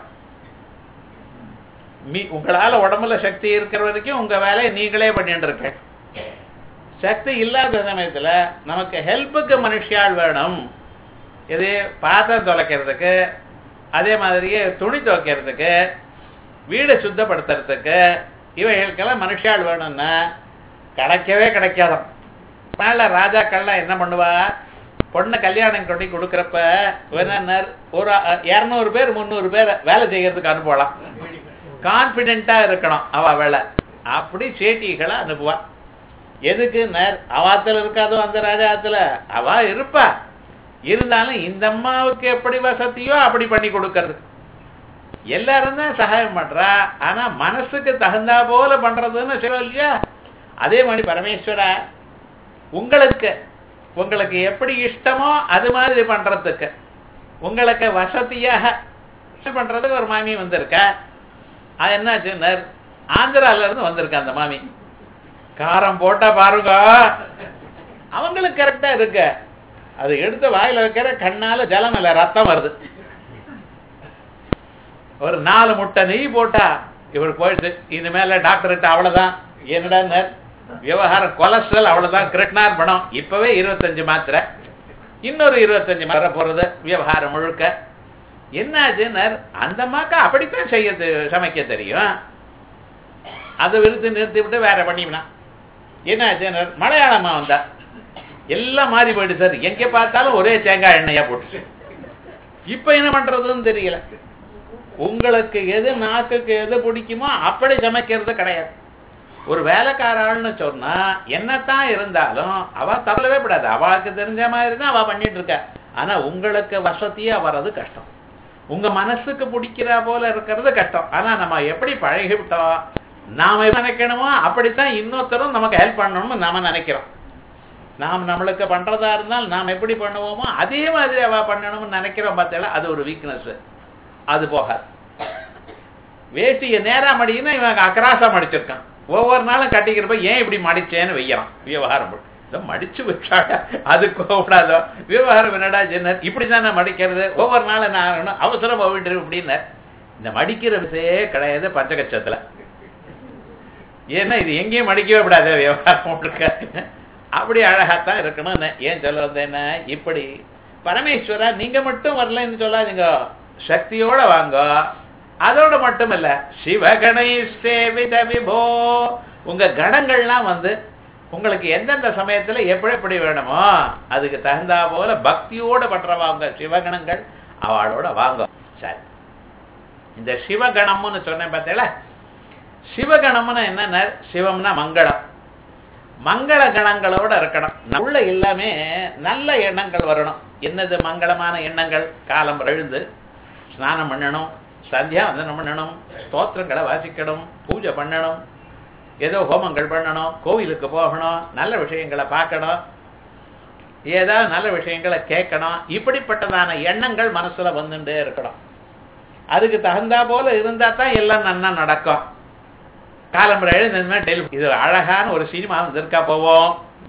உங்களால உடம்புல சக்தி இருக்கிற வரைக்கும் உங்க வேலையை நீங்களே பண்ணிட்டு இருக்க. சக்தி இல்லாத சமயத்துல நமக்கு ஹெல்ப்புக்கு மனுஷியாள் வேணும். இது பாத்திரம் துளைக்கிறதுக்கு, அதே மாதிரியே துணி துவைக்கிறதுக்கு, வீடை சுத்தப்படுத்துறதுக்கு, இவைகளுக்கெல்லாம் மனுஷியாள் வேணும்னா கிடைக்கவே கிடைக்காதான். மேல ராஜாக்கள்லாம் என்ன பண்ணுவா, பொண்ணை கல்யாணம் கொண்டு கொடுக்குறப்ப ஒரு 200 பேர் 300 பேர் வேலை செய்யறதுக்கு அனுப்பலாம். கான்பிடென்டா இருக்கணும் அவ வேலை. அப்படி சேட்டிகளை அனுப்புவா. எதுக்கு? அவாத்துல இருக்காதோ அந்த ராஜாத்துல அவ இருப்பா. இருந்தாலும் இந்த அம்மாவுக்கு எப்படி வசதியோ அப்படி பண்ணி கொடுக்கறது. எல்லாரும் தான் சகாயம் பண்றா, ஆனா மனசுக்கு தகுந்தா போல பண்றதுன்னு சொல்ல இல்லையா? அதே மாதிரி பரமேஸ்வரா, உங்களுக்கு எப்படி இஷ்டமோ அது மாதிரி பண்றதுக்கு, உங்களுக்கு வசதியாக பண்றதுக்கு ஒரு மாமி வந்திருக்கா. அது என்னாச்சு, ஆந்திரால இருந்து வந்திருக்க அந்த மாமி. காரம் போட்டா பாருங்க, அவங்களுக்கு கரெக்டா இருக்க. அது எடுத்து வாயில வைக்கிற கண்ணால ஜலம் இல்ல, ரத்தம் வருது. ஒரு 4 முட்டை நெய் போட்டா இவர் போயிடுச்சு. இனிமேல டாக்டர்கிட்ட அவ்வளவுதான். என்னடா விவகாரம், கொலஸ்ட்ரால் அவ்வளவுதான், கிருட்னார் பணம். இப்பவே 25 மாத்திரை, இன்னொரு 25 மாத்திரை போறது விவகாரம் முழுக்க. என்னாச்சு, அந்த மாக்கா அப்படித்தான் சமைக்க தெரியும். அதை நிறுத்தி விட்டு வேற பண்ணிவினா. என்னாச்சு, மலையாளமா வந்தா எல்லாம் மாறி போயிட்டு சார். எங்க பார்த்தாலும் ஒரே தேங்காய் எண்ணெயா போட்டு. இப்ப என்ன பண்றதுன்னு தெரியல. உங்களுக்கு எது நாக்குக்கு எது பிடிக்குமோ அப்படி சமைக்கிறது கிடையாது. ஒரு வேலைக்காராள்னு சொன்னா என்னத்தான் இருந்தாலும் அவ தவறவே கூடாது. அவளுக்கு தெரிஞ்ச மாதிரி தான் அவ பண்ணிட்டு இருக்க. ஆனா உங்களுக்கு வசதியா வர்றது கஷ்டம், உங்க மனசுக்கு பிடிக்கிறா போல இருக்கிறது கஷ்டம். ஆனா நம்ம எப்படி பழகிவிட்டோம், நாம நினைக்கணுமோ அப்படித்தான் இன்னொருத்தரும் நமக்கு ஹெல்ப் பண்ணணும்னு நாம நினைக்கிறோம். நாம் நம்மளுக்கு பண்றதா இருந்தால் நாம் எப்படி பண்ணுவோமோ அதே மாதிரி அவ பண்ணணும்னு நினைக்கிறோம். பார்த்தீங்களா, அது ஒரு வீக்னஸ். அது போகாது. வேஷ்டியை நேரா மடினா இவன் அக்கராசா மடிச்சிருக்கான். ஒவ்வொரு நாளும் கட்டிக்கிறப்ப ஏன் இப்படி மடிச்சேன்னு வையறான். விவகாரம் மடிச்சு வச்சாட அது கூடாதோ விவகாரம் என்னடா ஜென்னர் இப்படிதான் நான் மடிக்கிறது ஒவ்வொரு நாளும் நான் அவசரம் போயிட்டு அப்படின்னு இந்த மடிக்கிற விஷயே கிடையாது பஞ்சகட்சத்துல. ஏன்னா இது எங்கேயும் மடிக்கவே விடாது விவகாரம் இருக்க. அப்படி அழகாத்தான் இருக்கணும். ஏன் சொல்ல வந்தேன்னா இப்படி பரமேஸ்வரா நீங்க மட்டும் வரலன்னு சொல்லாதீங்க, சக்தியோட வாங்க. அதோட மட்டும் இல்ல சிவகணை சேவித விபோ உங்க கணங்கள்லாம் வந்து உங்களுக்கு எந்தெந்த சமயத்துல எப்படி எப்படி வேணுமோ அதுக்கு தகுந்தா போல பக்தியோட பண்றவா உங்க சிவகணங்கள் அவளோட வாங்க. சரி, இந்த சிவகணம்னு சொன்னேன் பார்த்தீங்களா, சிவகணம்னு என்ன? சிவம்னா மங்களம், மங்கள கணங்களோட இருக்கணும். உள்ள எல்லாமே நல்ல எண்ணங்கள் வரணும். என்னது மங்களமான எண்ணங்கள்? காலம் எழுந்து ஸ்நானம் பண்ணணும், சந்தியாவந்தனம் பண்ணணும், ஸ்தோத்திரங்களை வாசிக்கணும், பூஜை பண்ணணும், ஏதோ ஹோமங்கள் பண்ணணும், கோவிலுக்கு போகணும், நல்ல விஷயங்களை பார்க்கணும், ஏதாவது நல்ல விஷயங்களை கேட்கணும். இப்படிப்பட்டதான எண்ணங்கள் மனசுல வந்துட்டே இருக்கணும். அதுக்கு தகுந்தா போல இருந்தா தான் எல்லாம் நன்னா நடக்கும். காலம்பரை எழுந்து இது அழகான ஒரு சினிமா வந்திருக்கா போவோம்,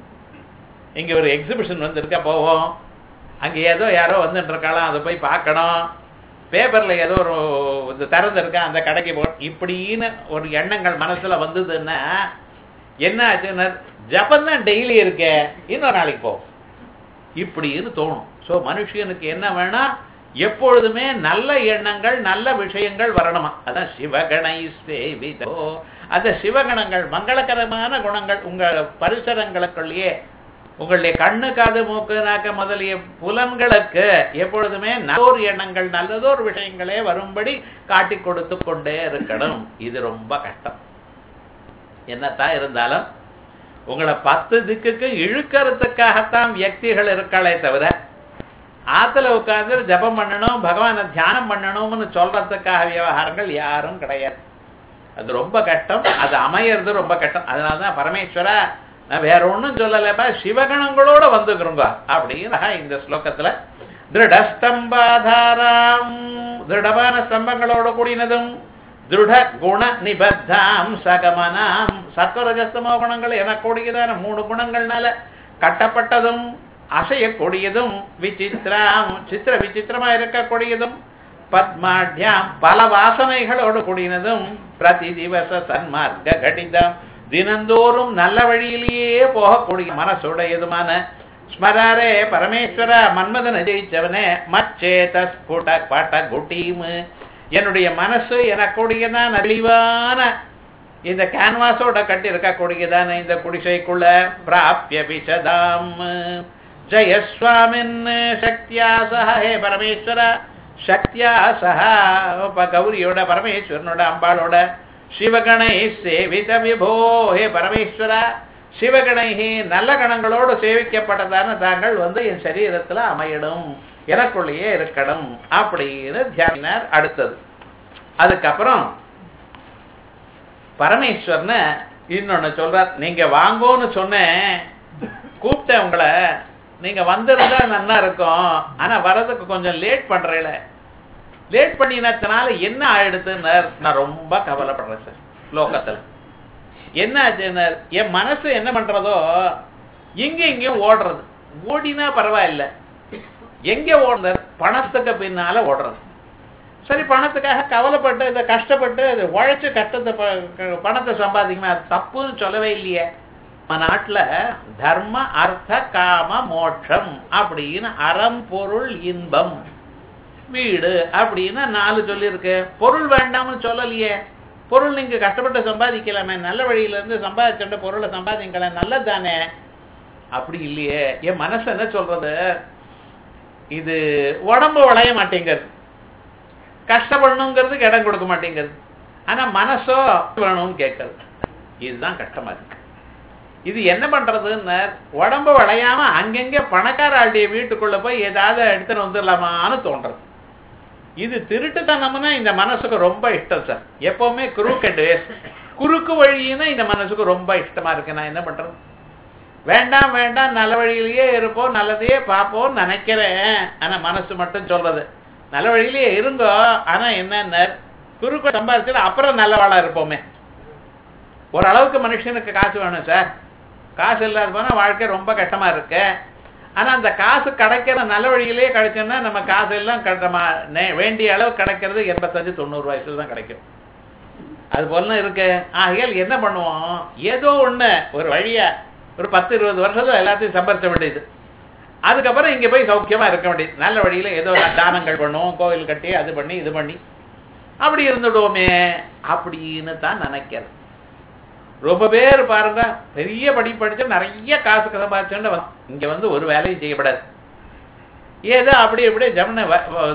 இங்க ஒரு எக்ஸிபிஷன் வந்திருக்கா போவோம், அங்க ஏதோ யாரோ வந்துட்டு இருக்கலாம் அதை போய் பார்க்கணும், பேப்பர்ல ஏதோ ஒரு திறந்திருக்கா அந்த கடைக்கு போ, இப்படின்னு ஒரு எண்ணங்கள் மனசுல வந்ததுன்னா என்ன ஆச்சுன்னா ஜபம் தான் டெய்லி இருக்க, இன்னொரு நாளைக்கு போ இப்படின்னு தோணும். சோ மனுஷனுக்கு என்ன வேணா எப்பொழுதுமே நல்ல எண்ணங்கள் நல்ல விஷயங்கள் வரணுமா. அதான் சிவகணை சேவிதோ. அந்த சிவகணங்கள் மங்களகரமான குணங்கள் உங்க பரிசரங்களுக்குள்ளேயே உங்களுடைய கண்ணு காது மூக்கு நாக்க முதலிய புலன்களுக்கு எப்பொழுதுமே நல்லோர் எண்ணங்கள் நல்லதோர் விஷயங்களே வரும்படி காட்டி கொடுத்து கொண்டே இருக்கணும். இது ரொம்ப கஷ்டம். என்னத்தான் இருந்தாலும் உங்களை 10 திக்குக்கு இழுக்கிறதுக்காகத்தான் வியக்திகள் இருக்காளே தவிர ஆத்துல உட்கார்ந்து ஜபம் பண்ணணும் பகவானை தியானம் பண்ணணும்னு சொல்றதுக்காக விவகாரங்கள் யாரும் கிடையாது. அது ரொம்ப கஷ்டம், அது அமையறது ரொம்ப கஷ்டம். அதனாலதான் பரமேஸ்வரா நான் வேற ஒண்ணும் சொல்லலப்பா சிவகணங்களோட வந்துக்கிறோங்க அப்படின்னு இந்த ஸ்லோகத்துல திருடஸ்தம்பாதாராம் திருடமான ஸ்தம்பங்களோட கூடினதும் திருட குண நிபத்தாம் சகமனாம் சத்வரஜஸ்தமோ குணங்கள் என கூடியதான 3 குணங்கள்னால கட்டப்பட்டதும் அசையக்கூடியதும் விசித்திரம் சித்திர விசித்திரமா இருக்கக்கூடியதும் பத்மாட்யாம் பல வாசனைகளோடு கூடினதும் பிரதி திவச சன்மார்க்க கடிதம் தினந்தோறும் நல்ல வழியிலேயே போகக்கூடிய மனசுடையதுமான ஸ்மராரே பரமேஸ்வர மன்மதனை ஜெயிச்சவனே மச்சேத ஸ்புட பட குட்டீம் என்னுடைய மனசு எனக்கூடியதான் அழிவான இந்த கேன்வாஸோட கட்டி இருக்கக்கூடியதான இந்த குடிசைக்குள்ள பிராப்ய விஷதாம் ஜெயஸ்வாமின் சக்தியா சஹ ஹே பரமேஸ்வர சக்தியா சஹ கௌரியோட பரமேஸ்வரனோட அம்பாளோட சிவகணை சேவித விபோ ஹே பரமேஸ்வர சிவகணை நல்ல கணங்களோடு சேவிக்கப்பட்டதான தாங்கள் வந்து என் சரீரத்துல அமையணும் எனக்குள்ளேயே இருக்கணும் அப்படின்னு தியானினார். அடுத்தது அதுக்கப்புறம் பரமேஸ்வரனை இன்னொன்னு சொல்றார். நீங்க வாங்கோன்னு சொன்னேன், கூப்பிட்டேன் உங்களை, நீங்க வந்திருந்தா நல்லா இருக்கும், ஆனா வர்றதுக்கு கொஞ்சம் லேட் பண்றேல, லேட் பண்ணினதுனால என்ன ஆயிடுதுன்னு நான் ரொம்ப கவலைப்படுறேன் சார். லோகத்துல என்ன ஆச்சுன்னு என் மனசு என்ன பண்றதோ இங்க இங்கேயும் ஓடுறது. ஓடினா பரவாயில்ல, எங்க ஓடுறது? பணத்துக்கு பின்னால ஓடுறது. சரி, பணத்துக்காக கவலைப்பட்டு இதை கஷ்டப்பட்டு உழைச்சு கஷ்டத்தை பணத்தை சம்பாதிக்குமே, அது தப்புன்னு சொல்லவே இல்லையே. நம்ம நாட்டுல தர்ம அர்த்த காம மோட்சம் அப்படின்னு அறம் பொருள் இன்பம் வீடு அப்படின்னு 4 சொல்லியிருக்கு. பொருள் வேண்டாம்னு சொல்லலையே. பொருள் நீங்க கஷ்டப்பட்டு சம்பாதிக்கலாமே, நல்ல வழியில இருந்து சம்பாதிச்சுட்டு பொருளை சம்பாதிக்கலாம், நல்லதானே. அப்படி இல்லையே. என் மனசு என்ன சொல்றது, இது உடம்பு வளைய மாட்டேங்கிறது, கஷ்டப்படணுங்கிறதுக்கு இடம் கொடுக்க மாட்டேங்கிறது, ஆனா மனசோ வேணும்னு கேட்கறது. இதுதான் கஷ்டமா இருக்கு. இது என்ன பண்றதுன்னு உடம்பு வளையாம அங்கங்க பணக்கார ஆளுடைய வீட்டுக்குள்ள போய் ஏதாவது எடுத்துட்டு வந்துடலாமான்னு தோன்றது. இது திருட்டுத்தனம்னா இந்த மனசுக்கு ரொம்ப இஷ்டம் சார். எப்பவுமே குறுக்கு வழின்னா இந்த மனசுக்கு ரொம்ப இஷ்டமா இருக்கு. நான் என்ன பண்றது? வேண்டாம் வேண்டாம், நல்ல வழியிலேயே இருப்போம், நல்லதையே பார்ப்போம் நினைக்கிறேன். ஆனா மனசு மட்டும் சொல்றது நல்ல வழியிலேயே இருங்கோ. ஆனா என்ன குறுக்க சம்பாதிச்சுட்டு அப்புறம் நல்லவாளா இருப்போமே. ஓரளவுக்கு மனுஷனுக்கு காசு வேணும் சார். காசு இல்லாத போனா வாழ்க்கை ரொம்ப கஷ்டமா இருக்கு. ஆனா அந்த காசு கிடைக்கிற நல்ல வழியிலேயே கிடைச்சோம்னா நம்ம காசு எல்லாம் வேண்டிய அளவு கிடைக்கிறது 85-90 வயசுல தான் கிடைக்கும். அது போல இருக்கு. ஆகையால் என்ன பண்ணுவோம், ஏதோ ஒண்ணு ஒரு வழியா ஒரு 10-20 வருஷத்துல எல்லாத்தையும் சம்பாதிச்ச வேண்டியது. அதுக்கப்புறம் இங்க போய் சௌக்கியமா இருக்க வேண்டியது. நல்ல வழியில ஏதோ தானங்கள் பண்ணுவோம், கோவில் கட்டி அது பண்ணி இது பண்ணி அப்படி இருந்துடுவோமே அப்படின்னு தான் நினைக்கிறது. ரொம்ப பேர் பாருங்க பெரிய படிச்சு நிறைய காசுக்கு சம்பாதிச்சுன்னு இங்க வந்து ஒரு வேலையும் செய்யப்படாது. ஏதோ அப்படி இப்படி ஜமன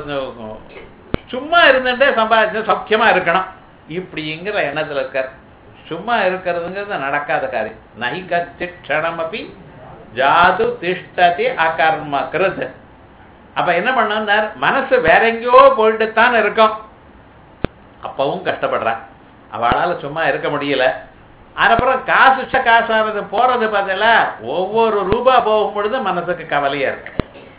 சும்மா இருந்துட்டே சம்பாதிச்சு சௌக்கியமா இருக்கணும் இப்படிங்கிற எண்ணத்துல இருக்கார். சும்மா இருக்கிறதுங்கிறது நடக்காத காரியம். நைகத்தி க்ஷணமபி ஜாது திஷ்டதி அகர்ம கிருத். அப்ப என்ன பண்ணார், மனசு வேற எங்கேயோ போயிட்டு தான் இருக்கும். அப்பவும் கஷ்டப்படுறா, அவளால சும்மா இருக்க முடியல. அதுக்கப்புறம் காசானது போறது பார்த்தல, ஒவ்வொரு ரூபா போகும் பொழுது மனசுக்கு கவலையா இருக்கு.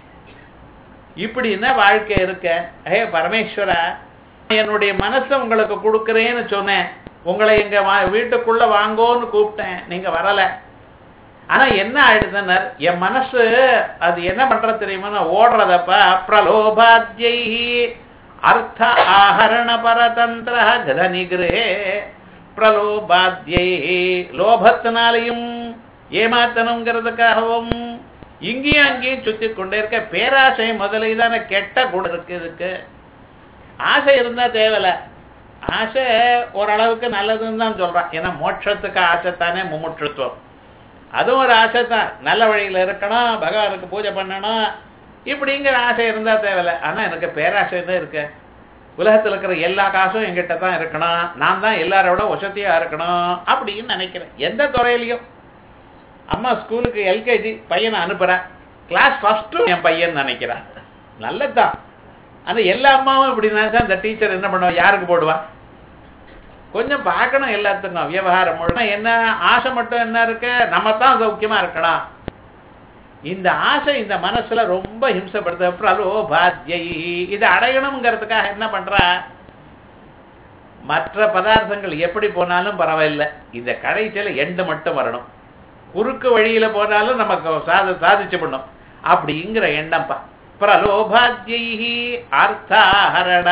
இப்படின்னா வாழ்க்கை இருக்க. ஹே பரமேஸ்வரா, என்னுடைய மனசை உங்களுக்கு கொடுக்கிறேன்னு சொன்னேன், உங்களை எங்க வீட்டுக்குள்ள வாங்கோன்னு கூப்பிட்டேன், நீங்க வரல. ஆனா என்ன ஆயிடுதுன்னா என் மனசு அது என்ன பண்றது தெரியுமா, ஓடுறதப்ப பிரலோபாத்யை அர்த்த ஆஹரண பரதந்திர கத நிகிரே. பிரலோபாத்யை லோபத்தினாலையும் ஏமாத்தணுங்கிறதுக்காகவும் இங்கேயும் அங்கேயும் சுத்தி கொண்டே இருக்க. பேராசை முதலிதான கெட்ட கூட இருக்கு. இதுக்கு ஆசை இருந்தா தேவையில்ல. ஆசை ஓரளவுக்கு நல்லதுன்னு தான் சொல்றான். ஏன்னா மோட்சத்துக்கு ஆசைத்தானே முமுட்சுத்துவம். அதுவும் ஒரு ஆசை தான். நல்ல வழியில இருக்கணும், பகவானுக்கு பூஜை பண்ணணும், இப்படிங்கிற ஆசை இருந்தா தேவையில்ல. ஆனா எனக்கு பேராசை தான் இருக்கு. உலகத்துல இருக்கிற எல்லா காசும் என்கிட்ட தான் இருக்கணும், நான் தான் எல்லாரோட வசதியா இருக்கணும் அப்படின்னு நினைக்கிறேன். எந்த துறையிலையும். அம்மா ஸ்கூலுக்கு எல்கேஜி பையனை அனுப்புற, கிளாஸ் ஃபர்ஸ்டும் என் பையன் நினைக்கிறான், நல்லதுதான். ஆனா எல்லா அம்மாவும் இப்படி நினைச்சா அந்த டீச்சர் என்ன பண்ணுவா, யாருக்கு போடுவா? கொஞ்சம் பார்க்கணும் எல்லாத்துக்கும். விவகாரம் முழுக்க என்ன ஆசை மட்டும் என்ன இருக்கு, நம்ம தான் சௌக்கியமா இருக்கணும். இந்த ஆசை இந்த மனசுல ரொம்ப ஹிம்சப்படுத்த. பிரலோபாத்யை இதை அடையணுங்கிறதுக்காக என்ன பண்றா, மற்ற பதார்த்தங்கள் எப்படி போனாலும் பரவாயில்லை, இந்த கடைசியில எண்டு மட்டும் வரணும். குறுக்கு வழியில போனாலும் நமக்கு சாதிச்சு பண்ணும் அப்படிங்கிற எண்ணம்பா. பிரலோபாத்யை அர்த்தாஹரண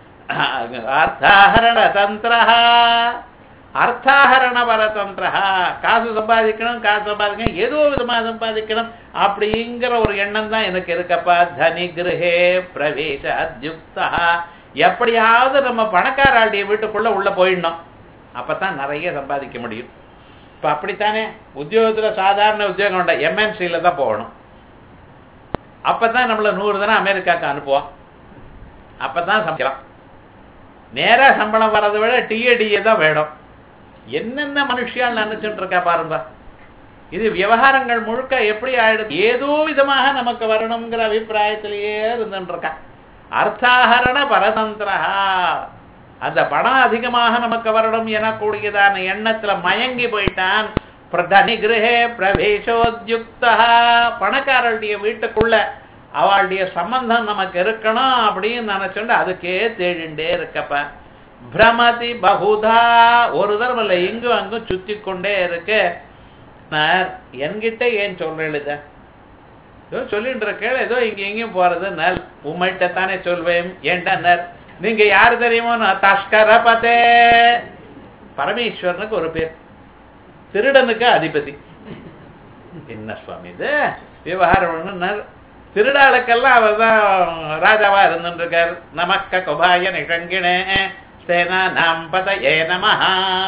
தந்திரஹ அர்த்தாஹரண பரதந்திரஹ. காசு சம்பாதிக்கணும், காசு சம்பாதிக்கணும், ஏதோ விதமா சம்பாதிக்கணும் அப்படிங்கிற ஒரு எண்ணம் தான் எனக்கு இருக்கப்பா. தனிகிரஹே பிரவேச அத்யுக்தா. எப்படியாவது நம்ம பணக்காராளுடைய வீட்டுக்குள்ள உள்ள போயிடணும், அப்பதான் நிறைய சம்பாதிக்க முடியும். இப்ப அப்படித்தானே உத்தியோகத்துல சாதாரண உத்தியோகம் உண்டா, எம்என்சில தான் போகணும். அப்பதான் நம்மள 100 தினம் அமெரிக்காவுக்கு அனுப்புவோம், அப்பதான் சமைக்கலாம். நேரா சம்பளம் வர்றதை விட டிஏடிஏ தான் வேணும். என்னென்ன மனுஷியால் நினைச்சுட்டு இருக்கா பாருங்க. இது விவகாரங்கள் முழுக்க எப்படி ஆயிடுது, ஏதோ விதமாக நமக்கு வரணுங்கிற அபிப்பிராயத்திலேயே இருந்துட்டு இருக்கா. அர்த்தாஹரண பரதந்திரா. அந்த பணம் அதிகமாக நமக்கு வரணும் எனக்கூடியதான எண்ணத்துல மயங்கி போயிட்டான். பிரதனிகிரஹே பிரவேசோத்யுக்தா. பணக்காரருடைய வீட்டுக்குள்ள அவளுடைய சம்பந்தம் நமக்கு இருக்கணும் அப்படின்னு நினைச்சுட்டு அதுக்கே தேடிண்டே இருக்கப்ப. பிரமதி பகுதா. ஒரு தரம் இல்ல, இங்கும் அங்கும் சுத்தி கொண்டே இருக்கு. என்கிட்ட ஏன் சொல்றேன், ஏதோ சொல்லிட்டு இருக்கேன், ஏதோ இங்க எங்கேயும் போறது நல், உண்மைகிட்ட தானே சொல்வேன். ஏன்டா நர், நீங்க யாரு தெரியுமோ, தஸ்கரபதே. பரமேஸ்வரனுக்கு ஒரு பேர், திருடனுக்கு அதிபதி. என்ன சுவாமி இது விவகாரம்? திருடாளுக்கெல்லாம் அவர் தான் ராஜாவா இருந்துட்டு இருக்கார். நமக்க குபாய நிஷங்கிணே சேனா நாம் பதயே நமஹ.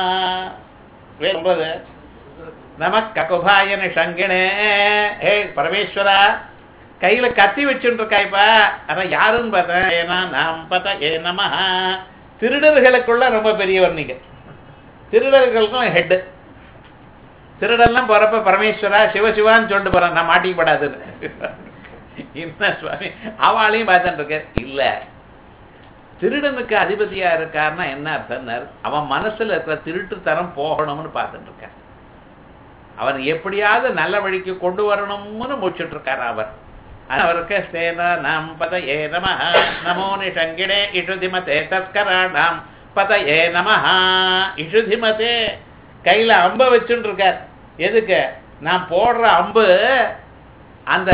நமக்க குபாய நிஷங்கிணே. ஹே பரமேஸ்வரா, கையில கத்தி வச்சுட்டு இருக்காய்ப்பா. ஆனா யாருன்னு பார்த்தேன், ஏனா நாம் பதயே நமஹ. திருடர்களுக்குள்ள ரொம்ப பெரியவர் நீங்க. திருடர்களுக்கும் ஹெட். திருடெல்லாம் போறப்ப பரமேஸ்வரா சிவசிவான்னு சொல்லிட்டு போறான், நான் மாட்டிக்கப்படாதுன்னு. என்ன சுவாமி, அவளையும் பார்த்துட்டு இருக்க. இல்ல, திருடனுக்கு அதிபதியா இருக்காருன்னா என்ன அர்த்தம், அவன் மனசுல இருக்கிற திருட்டுத்தனம் போகணும்னு பார்த்துட்டு இருக்க. அவன் எப்படியாவது நல்ல வழிக்கு கொண்டு வரணும்னு முடிச்சுட்டு இருக்காரு அவர். அவருக்கு சேனா நாம் பதயே நமஹ நமோ நிஷங்கிணே இஷுதிமதே தஸ்கராணாம் பதயே நமஹா இஷுதிமதே. கையில அம்ப வச்சுட்டு இருக்கார். எதுக்கு? நான் போடுற அம்பு அந்த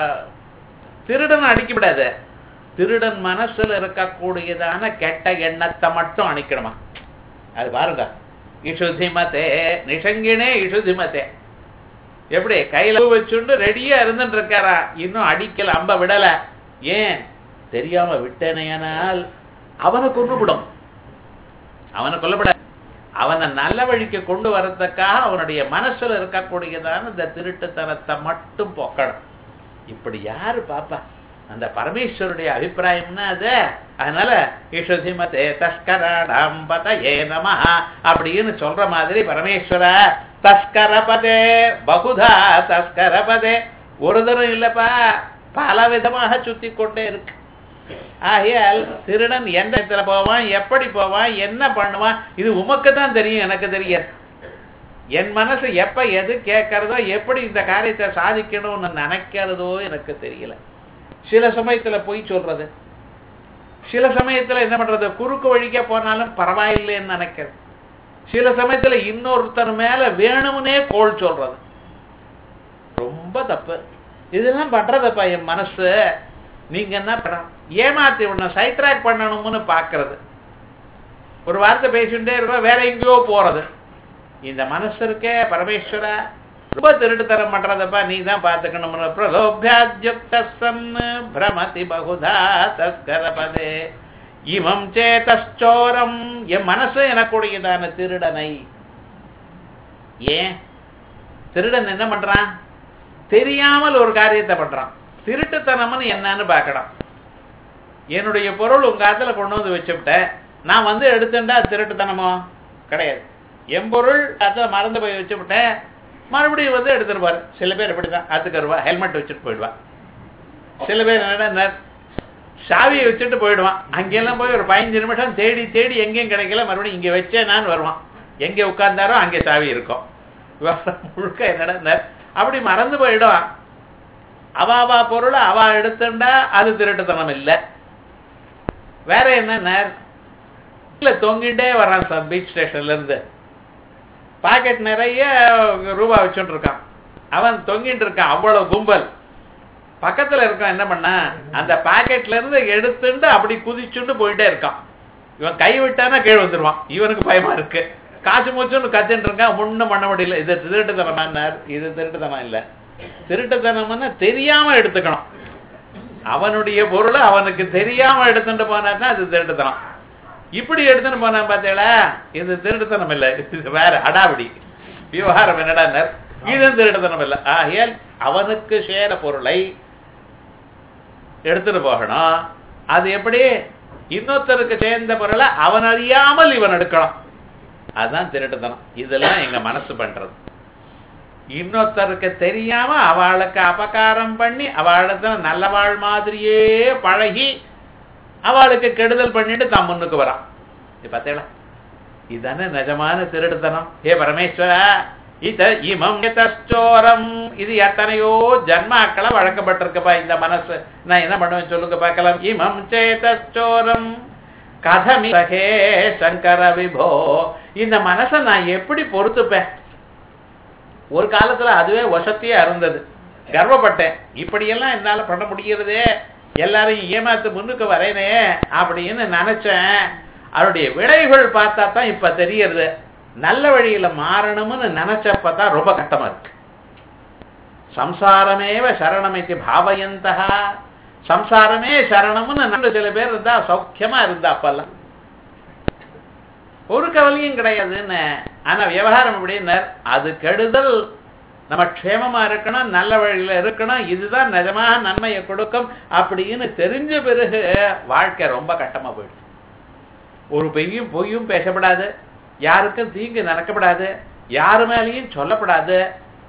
திருடன் அடிக்க விடாது. திருடன் மனசுல இருக்கக்கூடியதான கெட்ட எண்ணத்தை மட்டும் அணிக்கணுமா. அது பாருங்க. இஷுதிமதே நிஷங்கினே இஷுதிமதே. எப்படி கையில வச்சுட்டு ரெடியா இருந்துட்டு இருக்காரா, இன்னும் அடிக்கல, அம்ப விடல. ஏன் தெரியாம விட்டேனையானால் அவனை கொண்டுவிடும். அவனை கொல்லப்பட அவனை நல்ல வழிக்கு கொண்டு வரதுக்காக அவனுடைய மனசுல இருக்கக்கூடியதான இந்த திருட்டுத்தனத்தை மட்டும் போக்கணும். இப்படி யாரு பாப்பா? அந்த பரமேஸ்வருடைய அபிப்பிராயம்னா அது. அதனால இஷுதிமதே தஸ்கராணாம் பதயே நமஹ அப்படின்னு சொல்ற மாதிரி பரமேஸ்வர தஸ்கரபதே பகுதா தஸ்கரபதே. ஒரு தரம் இல்லப்பா, பல விதமாக சுத்தி கொண்டே இருக்கு. ஆகையால் திருடன் எந்த இடத்துல போவான், எப்படி போவான், என்ன பண்ணுவான், இது உமக்கு தான் தெரியும், எனக்கு தெரியாது. என் மனசு எப்ப எது கேட்கறதோ, எப்படி இந்த காரியத்தை சாதிக்கணும்னு நினைக்கிறதோ எனக்கு தெரியல. சில சமயத்துல பொய் சொல்றது, சில சமயத்துல என்ன பண்றது, குறுக்கு வழிக்க போனாலும் பரவாயில்லைன்னு நினைக்கிறது, சில சமயத்துல இன்னொருத்தர் மேல வேணும்னே கோள் சொல்றது. ரொம்ப தப்பு. இதெல்லாம் பண்றதப்பா என் மனசு. நீங்க என்ன பண்ண, ஏமாத்தி விடணும், சைட்ராக் பண்ணணும்னு பாக்குறது. ஒரு வார்த்தை பேசிட்டே இருக்க, வேற எங்கேயோ போறது. இந்த மனசு இருக்கே பரமேஸ்வரா, ரொம்ப திருட்டுத்தரம் பண்றதப்பா, நீ தான் பாத்துக்கணும். பிரலோபியாத்யுக்தன் பிரமதி பகுதா தஸ்கரபதே இமம் சேதச்சோரம். என் மனசு எனக்குடையதான திருடனை. ஏன் திருடன் என்ன பண்றான்? தெரியாமல் ஒரு காரியத்தை பண்றான். திருட்டுத்தனம்னு என்னன்னு பார்க்கணும். என்னுடைய பொருள் உங்க காலத்துல கொண்டு வந்து வச்சுவிட்டேன், நான் வந்து எடுத்துட்டா திருட்டுத்தனமோ? கிடையாது. என் பொருள் அதை மறந்து போய் வச்சுவிட்டேன், மறுபடியும் வந்து எடுத்துருப்பாரு. சில பேர் எப்படிதான் ஆத்துக்கருவா ஹெல்மெட் வச்சுட்டு போயிடுவான். சில பேர் என்னடா சாவியை வச்சுட்டு போயிடுவான். அங்கெல்லாம் போய் ஒரு 15 நிமிஷம் தேடி தேடி எங்கேயும் கிடைக்கல, மறுபடியும் இங்க வச்சேனான்னு வருவான். எங்கே உட்கார்ந்தாரோ அங்கே சாவி இருக்கும். முழுக்க என்னடா அப்படி மறந்து போயிடுவான். அவா பொருளை அவ எடுத்துண்டா அது திருட்டுத்தனம் இல்லை. வேற என்ன, தொங்கிட்டே வரான் சார் பீச் ஸ்டேஷன்ல இருந்து, பாக்கெட் நிறைய ரூபா வச்சுட்டு இருக்கான். அவன் தொங்கிட்டு இருக்கான். அவ்வளவு கும்பல் பக்கத்துல இருக்கான். என்ன பண்ண, அந்த பாக்கெட்ல இருந்து எடுத்துட்டு அப்படி குதிச்சுட்டு போயிட்டே இருக்கான். இவன் கை விட்டானா கீழ் வந்துருவான். இவனுக்கு பயமா இருக்கு. காசு மூச்சுன்னு கத்துட்டு இருக்கான். ஒண்ணும் பண்ண முடியல. இது திருட்டுத்தனமா? இது திருட்டுத்தனம் இல்ல. திருட்டுத்தனம்னா தெரியாம எடுத்துக்கணும். அவனுடைய பொருளை அவனுக்கு தெரியாம எடுத்துட்டு போனா அது திருட்டுத்தனம். இப்படி எடுத்துட்டு போனா பாத்தீங்களா, இது திருட்டுத்தனம் இல்ல, இது வேற அடாவடி விவகாரம். என்னடா இது திருட்டுத்தனம் இல்ல. ஆகையால் அவனுக்கு சேர பொருளை எடுத்துட்டு போகணும். அது எப்படி? இன்னொருத்தருக்கு சேர்ந்த பொருளை அவன் அறியாமல் இவன் எடுக்கணும். அதுதான் திருட்டுத்தனம். இதெல்லாம் எங்க மனசு பண்றது. இன்னொருத்தருக்கு தெரியாம அவளுக்கு அபகாரம் பண்ணி அவளுக்கு நல்ல வாழ் மாதிரியே பழகி அவளுக்கு கெடுதல் பண்ணிட்டு தான் முன்னுக்கு வரான். பார்த்தீங்களா, இதுதானே நிஜமான திருடுத்தனம். ஹே பரமேஸ்வரா, இமம் யதச்சோரம். இது எத்தனையோ ஜன்மாக்களை வழக்கப்பட்டிருக்குப்பா இந்த மனசு. நான் என்ன பண்ணுவேன் சொல்லுங்க பார்க்கலாம். இமம் சேதச்சோரம் கதமி சகே சங்கர விபோ. இந்த மனசை நான் எப்படி பொறுத்துப்பேன்? ஒரு காலத்துல அதுவே வசத்தியா இருந்தது, கர்வப்பட்டேன். இப்படியெல்லாம் என்னால பண்ண முடியறதே, எல்லாரையும் ஏமாத்து முன்னுக்கு வரேனே அப்படின்னு நினைச்சேன். அவருடைய விளைவுகள் பார்த்தா தான் இப்ப தெரியறது. நல்ல வழியில மாறணும்னு நினைச்சப்பதான் ரொம்ப கஷ்டமா இருக்கு. சம்சாரமேவ சரணமைக்கு பாவயந்தா. சம்சாரமே சரணம்னு சில பேர் இருந்தா சௌக்கியமா இருந்தா அப்பெல்லாம் ஒரு கவலையும் கிடையாதுன்னு. ஆனா விவகாரம் எப்படின்னு, அது கெடுதல், நம்ம க்ஷேமமா இருக்கணும், நல்ல வழியில இருக்கணும், இதுதான் நிஜமாக நன்மையை கொடுக்கும் அப்படின்னு தெரிஞ்ச பிறகு வாழ்க்கை ரொம்ப கஷ்டமா போயிடுது. ஒரு பொய்யும் பேசப்படாது, யாருக்கும் தீங்கு நடக்கப்படாது, யாரு மேலேயும் சொல்லப்படாது,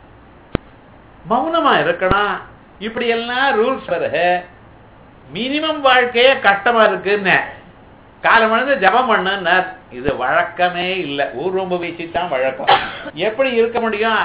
மௌனமா இருக்கணும். இப்படி எல்லாம் ரூல்ஸ் பிறகு மினிமம் வாழ்க்கையே கஷ்டமா இருக்குன்னு காலம் வந்து ஜபம் பண்ண. இது வழக்கமே இல்லை. ஊர் ரொம்ப வீசித்தான் வழக்கம். எப்படி இருக்க முடியும்?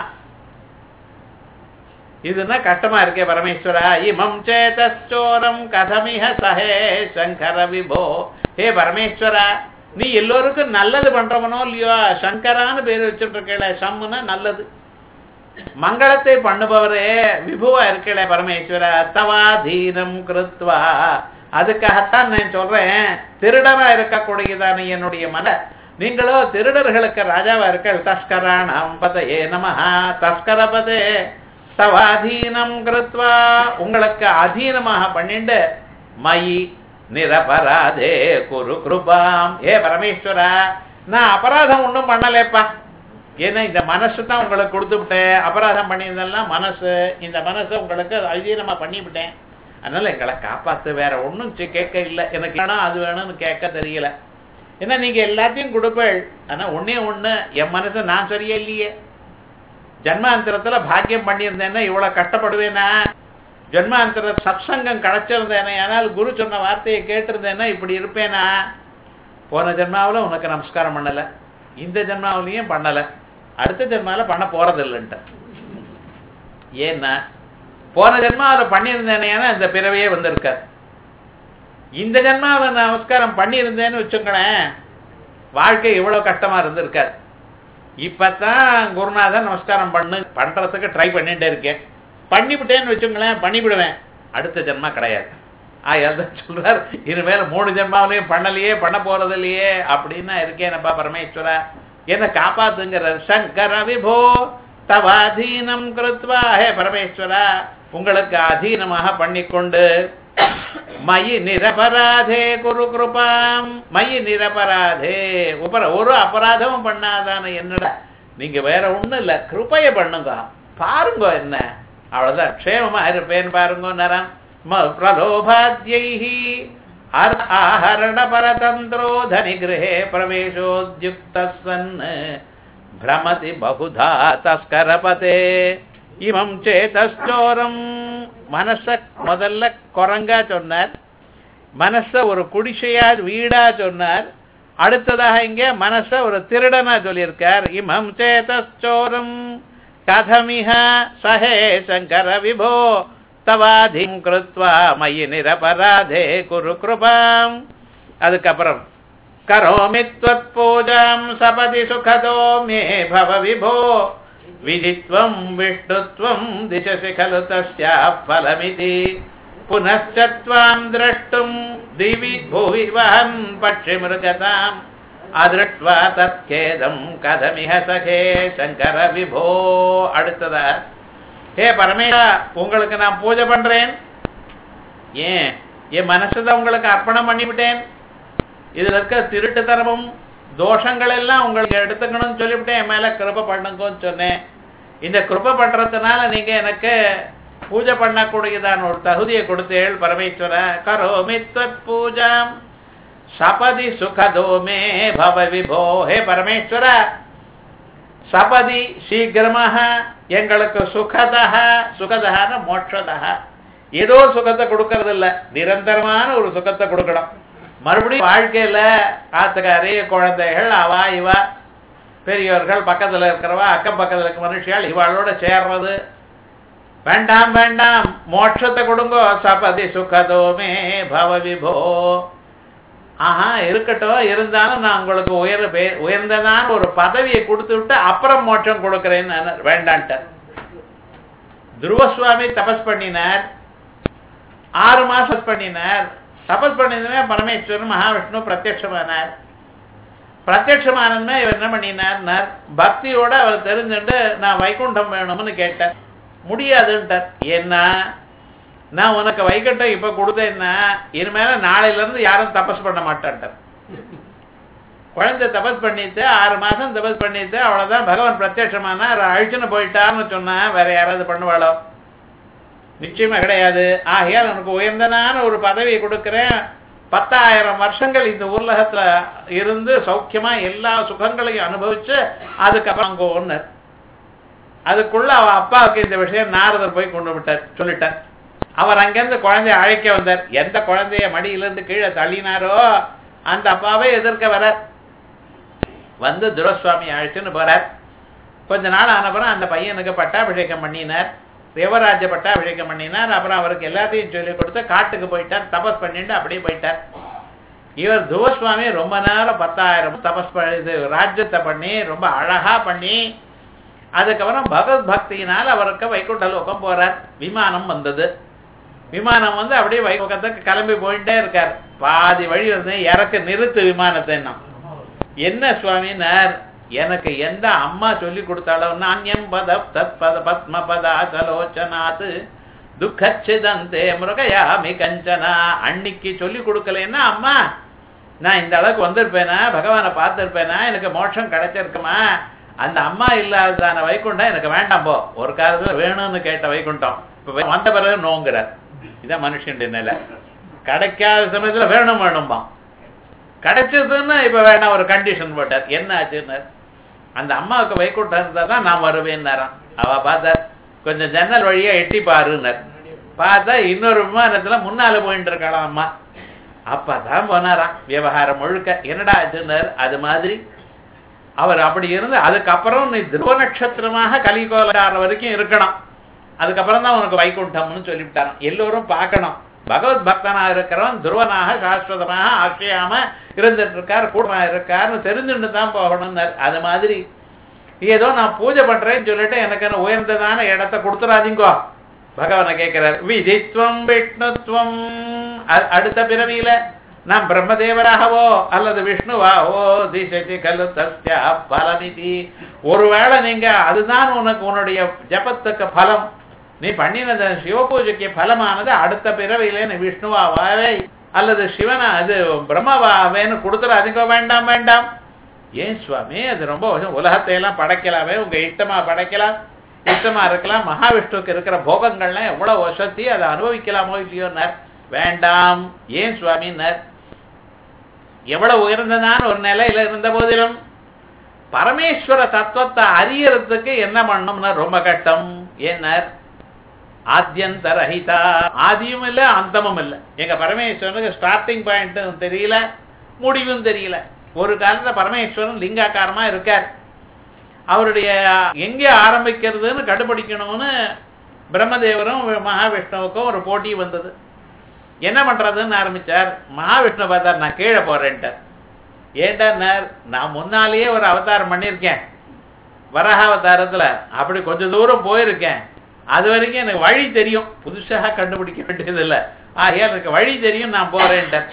இதுன்னா கஷ்டமா இருக்கே பரமேஸ்வரா. இமம் சேதச்சோரம் கதமிஹ சஹே சங்கர விபோ. ஹே பரமேஸ்வரா, நீ எல்லோருக்கும் நல்லது பண்றவனோ இல்லையோ, சங்கரான்னு பேர் வச்சுட்டு இருக்கல, சம்முன்னா நல்லது, மங்களத்தை பண்ணுபவரே விபுவா இருக்கல பரமேஸ்வர. தவாதீனம் கிருத்வா, அதுக்காகத்தான் நான் சொல்றேன், திருடனா இருக்கக்கூடியதான என்னுடைய மன, நீங்களோ திருடர்களுக்கு ராஜாவா இருக்க. தஸ்கராணாம் பதயே நமஹ, தஸ்கரபதே தவாதீனம் கிருத்வா, உங்களுக்கு அதீனமாக பண்ணிண்டு மயி நிரபராதே குரு கிருபாம். ஏ பரமேஸ்வரா, நான் அபராதம் ஒன்றும் பண்ணலேப்பா, ஏன்னா இந்த மனசு தான் உங்களுக்கு கொடுத்து விட்டேன். அபராதம் பண்ணியிருந்தெல்லாம் மனசு, இந்த மனசை உங்களுக்கு அதீனமா பண்ணிவிட்டேன், அதனால எங்களை காப்பாத்து, வேற ஒன்றும் கேட்க இல்லை, எனக்கு வேணும் அது வேணும்னு கேட்க தெரியல. ஏன்னா நீங்க எல்லாத்தையும் கொடுப்பேள், ஆனா ஒன்னே ஒண்ணு, என் மனசை நான் சரியா இல்லையே. ஜன்மாந்திரத்துல பாக்கியம் பண்ணியிருந்தேன்னா இவ்வளவு கஷ்டப்படுவேனா? ஜன்மாந்திர சத்சங்கம் கிடைச்சிருந்தேனே, ஆனால் குரு சொன்ன வார்த்தையை கேட்டிருந்தேன்னா இப்படி இருப்பேனா? போன ஜென்மாவில் உனக்கு நமஸ்காரம் பண்ணல, இந்த ஜென்மாவிலையும் பண்ணல, அடுத்த ஜென்மாவில் பண்ண போறதில்லைன்ட்டு. ஏன்னா போன ஜென்மாவில் பண்ணியிருந்தேனேன்னா இந்த பிறவையே வந்திருக்கார். இந்த ஜென்மாவில் நமஸ்காரம் பண்ணியிருந்தேன்னு வச்சுக்கோங்களேன், வாழ்க்கை இவ்வளவு கஷ்டமா இருந்திருக்கார். இப்பதான் குருநாதன் நமஸ்காரம் பண்றதுக்கு ட்ரை பண்ணிட்டே இருக்கேன், பண்ணிவிட்டேன்னு வச்சுங்களேன், பண்ணிவிடுவேன், அடுத்த ஜென்மா கிடையாது. அதான் சொல்றார், இனிமேல 3 ஜென்மாவிலையும் பண்ணலையே, பண்ண போறது இல்லையே அப்படின்னா இருக்கேனப்பா பரமேஸ்வரா, என்ன காப்பாத்துங்கிறார். சங்கர விபோ தவாதீனம் கிருத்வா, ஹே பரமேஸ்வரா, உங்களுக்கு அதீனமாக பண்ணிக்கொண்டு மயி நிரபராதே குரு கிருபாம். மயி நிரபராதே, ஒரு அபராதமும் பண்ணாதான என்னடா, நீங்க வேற ஒண்ணும் இல்ல, கிருபைய பண்ணுங்க, பாருங்க என்ன, அவ்வளவுதான், க்ஷேமமா இருப்பேன் பாருங்க. நரம் பிரலோபாத்யைஹி ஆஹரண பரதந்திரோ தனிகிரஹே பிரவேசோத்யுக்தஸ்வன் பிரமதி பகுதா தஸ்கரபதே இமம் சேதஸ்சோரம். மனச முதல்ல குரங்கா சொன்னார், மனச ஒரு குடிசையா வீடா சொன்னார், அடுத்ததாக இங்க மனச ஒரு திருடனா சொல்லியிருக்கார். இமம் சேதஸ்சோரம் கதமிஹ சஹே சங்கர விபோ தவாதீம் கிருத்வா மயி நிரபராதே குரு கிருபாம். அதுக்கப்புறம் கரோமி த்வத் பூஜாம் சபதி சுகதோ மே பவ விபோ விதித்வம் விஷ்ணுத்வம் திசசி கலு தஸ்யா பலமிதி புனश्च त्वां द्रष्टुं दिवि भुवि वहन् पक्षिमृगताम् अदृष्ट्वा तत्खेदं कथमिह सखे शंकर विभो. அடுத்ததா, ஹே பரமேஸ்வரா, உங்களுக்கு நான் பூஜை பண்றேன், ஏன் என் மனசுதான் உங்களுக்கு அர்ப்பணம் பண்ணிவிட்டேன், இதுல இருக்க திருட்டுத்தனமும் தோஷங்கள் எல்லாம் உங்களுக்கு எடுத்துக்கணும்னு சொல்லிவிட்டேன், என் மேல கிருபை பண்ணுங்கன்னு சொன்னேன். இந்த கிருபை பண்றதுனால நீங்க எனக்கு பூஜை பண்ணக்கூடியதான ஒரு தகுதியை கொடுத்தேள் பரமேஸ்வர. கரோமி த்வத் பூஜாம் சபதி சுகதோ மே பவ விபோ. ஹே பரமேஸ்வர, சபதி சீக்கிரமாக எங்களுக்கு சுகதஹ, சுகதஹன மோட்சதஹ, ஏதோ சுகத்தை கொடுக்கறது இல்ல, நிரந்தரமான ஒரு சுகத்தை கொடுக்கணும். மறுபடியும் வாழ்க்கையில ஆத்துக்காரி குழந்தைகள் அவா இவா பெரியவர்கள் பக்கத்துல இருக்கிறவா அக்கம் பக்கத்துல இருக்க மனுஷியால் இவாளோட சேர்றது வேண்டாம் வேண்டாம், மோட்சத்தை கொடுங்கோ. சபதி சுகதோமே பவ விபோ. ஆஹா இருக்கட்டும், இருந்தாலும் நான் உங்களுக்கு உயர்ந்ததான ஒரு பதவியை கொடுத்து விட்டு அப்புறம் மோட்சம் கொடுக்கிறேன்னு வேண்டான்ட்டார். துருவசுவாமி தபஸ் பண்ணினார், 6 மாசம் பண்ணினார். தபஸ் பண்ணினதுமே பரமேஸ்வரன் மகாவிஷ்ணு பிரத்யட்சமானார். பிரத்யட்சமானதுமே இவர் என்ன பண்ணினார், பக்தியோட அவர் தெரிஞ்சுட்டு நான் வைகுண்டம் வேணும்னு கேட்டார். முடியாதுன்ட்டார். ஏன்னா நான் உனக்கு வைகுண்டம் இப்ப கொடுத்தேன்னா இனிமேல நாளையில இருந்து யாரும் தபஸ் பண்ண மாட்டான்ட்டார். குழந்தை தபஸ் பண்ணிட்டு 6 மாசம் தபஸ் பண்ணிட்டு அவ்வளவுதான், பகவான் பிரத்யட்சமானா அழிச்சுன்னு போயிட்டான்னு சொன்னா வேற யாராவது பண்ணுவாளோ? நிச்சயமா கிடையாது. ஆகையால் உனக்கு உயர்ந்தனான ஒரு பதவியை கொடுக்கிறேன், 10,000 வருஷங்கள் இந்த உலகத்துல இருந்து சௌக்கியமா எல்லா சுகங்களையும் அனுபவிச்சு அதுக்கப்புறம் அங்க ஒன்னர். அதுக்குள்ள அவ அப்பாவுக்கு இந்த விஷயம் நாரதர் போய் கொண்டு விட்டார், சொல்லிட்டார். அவர் அங்கிருந்து குழந்தைய அழைக்க வந்தார். எந்த குழந்தைய மடியிலிருந்து கீழே தள்ளினாரோ அந்த அப்பாவே எதிர்க்க வர வந்து துரசுவாமி அழைச்சுன்னு போறார். கொஞ்ச நாள் ஆனப்புறம் அந்த பையனுக்கு பட்டாபிஷேகம் பண்ணினார், தேவராஜ்ய பட்டாபிஷேகம் பண்ணினார். அப்புறம் அவருக்கு எல்லாத்தையும் சொல்லி கொடுத்து காட்டுக்கு போயிட்டார், தபஸ் பண்ணிட்டு அப்படியே போயிட்டார். இவர் துவசுவாமி ரொம்ப நேரம் 10,000 தபஸ் இது ராஜ்யத்தை பண்ணி ரொம்ப அழகா பண்ணி அதுக்கப்புறம் பகவத் பக்தியினால் அவருக்கு வைகுண்ட லோகம் போறார். விமானம் வந்தது. விமானம் வந்து அப்படியே வைகுண்டத்துக்கு கிளம்பி போயிட்டே இருக்கார். பாதி வழி வந்து இறக்க நிறுத்து விமானத்தை. என்ன சுவாமினார், எனக்கு எந்த அம்மா சொல்லி கொடுத்தாலும் நாண்யம் பத தத் பத பத்ம பதாச்சலோச்சனாத் துக்கச்சிதந்தே மிருகயாமி கஞ்சனா. அன்னைக்கு சொல்லி கொடுக்கலன்னா அம்மா நான் இந்த அளவுக்கு வந்திருப்பேனா, பகவானை பார்த்திருப்பேனா, எனக்கு மோட்சம் கிடைச்சிருக்குமா? அந்த அம்மா இல்லாததான வைகுண்டம் எனக்கு வேண்டாம். போ ஒரு காலத்துல வேணும்னு கேட்ட வைகுண்டம் இப்ப வந்த பிறகு நோங்குறார். இதான் மனுஷன் நிலை. கிடைக்காத சமயத்துல வேணும் வேணும்பா, கிடைச்சதுன்னு இப்ப வேணாம் ஒரு கண்டிஷன் போட்டார். என்ன ஆச்சுன்னு, அந்த அம்மாவுக்கு வைகுண்டம் இருந்தா தான் நான் வருவேன்னாராம். அவ பார்த்தார், கொஞ்சம் ஜன்னல் வழியா எட்டி பாருன்னார். பார்த்தா இன்னொரு விமானத்துல முன்னால போயிட்டு இருக்கலாம் அம்மா. அப்பதான் போனாராம். விவகாரம் முழுக்க என்னடா ஆச்சுன்னார். அது மாதிரி அவர் அப்படி இருந்து அதுக்கப்புறம் நீ துருவ நட்சத்திரமாக கலிகோலார வரைக்கும் இருக்கணும், அதுக்கப்புறம் தான் உனக்கு வைகுண்டம்னு சொல்லிவிட்டாராம். எல்லோரும் பார்க்கணும், பகவத் பக்தனாக இருக்கிறவன் துருவனாக சாஸ்வதமாக ஆசையாம இருந்துட்டு இருக்கார், கூடமா இருக்காருன்னு தெரிஞ்சுட்டு தான் போகணும்னார். அது மாதிரி ஏதோ நான் பூஜை பண்றேன்னு சொல்லிட்டு எனக்கு என்ன உயர்ந்ததான இடத்தை கொடுத்துடாதீங்கோ பகவானை கேட்கிறார். விதித்வம் விஷ்ணுத்வம், அடுத்த பிறவியில நாம் பிரம்மதேவராகவோ அல்லது விஷ்ணுவாவோ திசதி கலு தஸ்ய பலமிதி. ஒருவேளை நீங்க அதுதான் உனக்கு உன்னுடைய ஜபத்துக்கு பலம், நீ பண்ணினது சிவபூஜைக்கு பலமானது அடுத்த பிறவியில நீ விஷ்ணுவாவே அல்லது சிவனா அது பிரம்மவாவேன்னு கொடுத்துடாதீங்க. வேண்டாம் வேண்டாம். ஏன் சுவாமி, அது ரொம்ப உலகத்தை எல்லாம் படைக்கலாமே, உங்க இஷ்டமா படைக்கலாம், இஷ்டமா இருக்கலாம். மகாவிஷ்ணுக்கு இருக்கிற போகங்கள்லாம் எவ்வளவு வசதி, அதை அனுபவிக்கலாமோ இல்லையோன்னார். வேண்டாம். ஏன் சுவாமின்னார், எவ்வளவு உயர்ந்ததான ஒரு நிலையில இருந்த போதிலும் பரமேஸ்வர தத்துவத்தை அறியறதுக்கு என்ன பண்ணணும்னா ரொம்ப கஷ்டம். ஏன்னார், ஆத்யந்தரஹிதா, ஆதியும் இல்லை அந்தமும் இல்லை. எங்க பரமேஸ்வரனுக்கு ஸ்டார்டிங் பாயிண்ட் தெரியல, முடிவும் தெரியல. ஒரு காலத்துல பரமேஸ்வரன் லிங்காக்காரமா இருக்கார். அவருடைய எங்கே ஆரம்பிக்கிறதுன்னு கண்டுபிடிக்கணும்னு பிரம்மதேவரும் மகாவிஷ்ணுவுக்கும் ஒரு போட்டி வந்தது. என்ன பண்றதுன்னு ஆரம்பிச்சார். மகாவிஷ்ணு பார்த்தார், நான் கீழே போறேன்ட்டார். ஏன்டார், நான் முன்னாலேயே ஒரு அவதாரம் பண்ணியிருக்கேன் வராக அவதாரத்துல, அப்படி கொஞ்சம் தூரம் போயிருக்கேன், அது வரைக்கும் எனக்கு வழி தெரியும், புதுசாக கண்டுபிடிக்க வேண்டியது இல்லை, ஆகையால் எனக்கு வழி தெரியும், நான் போறேன்ட்டார்.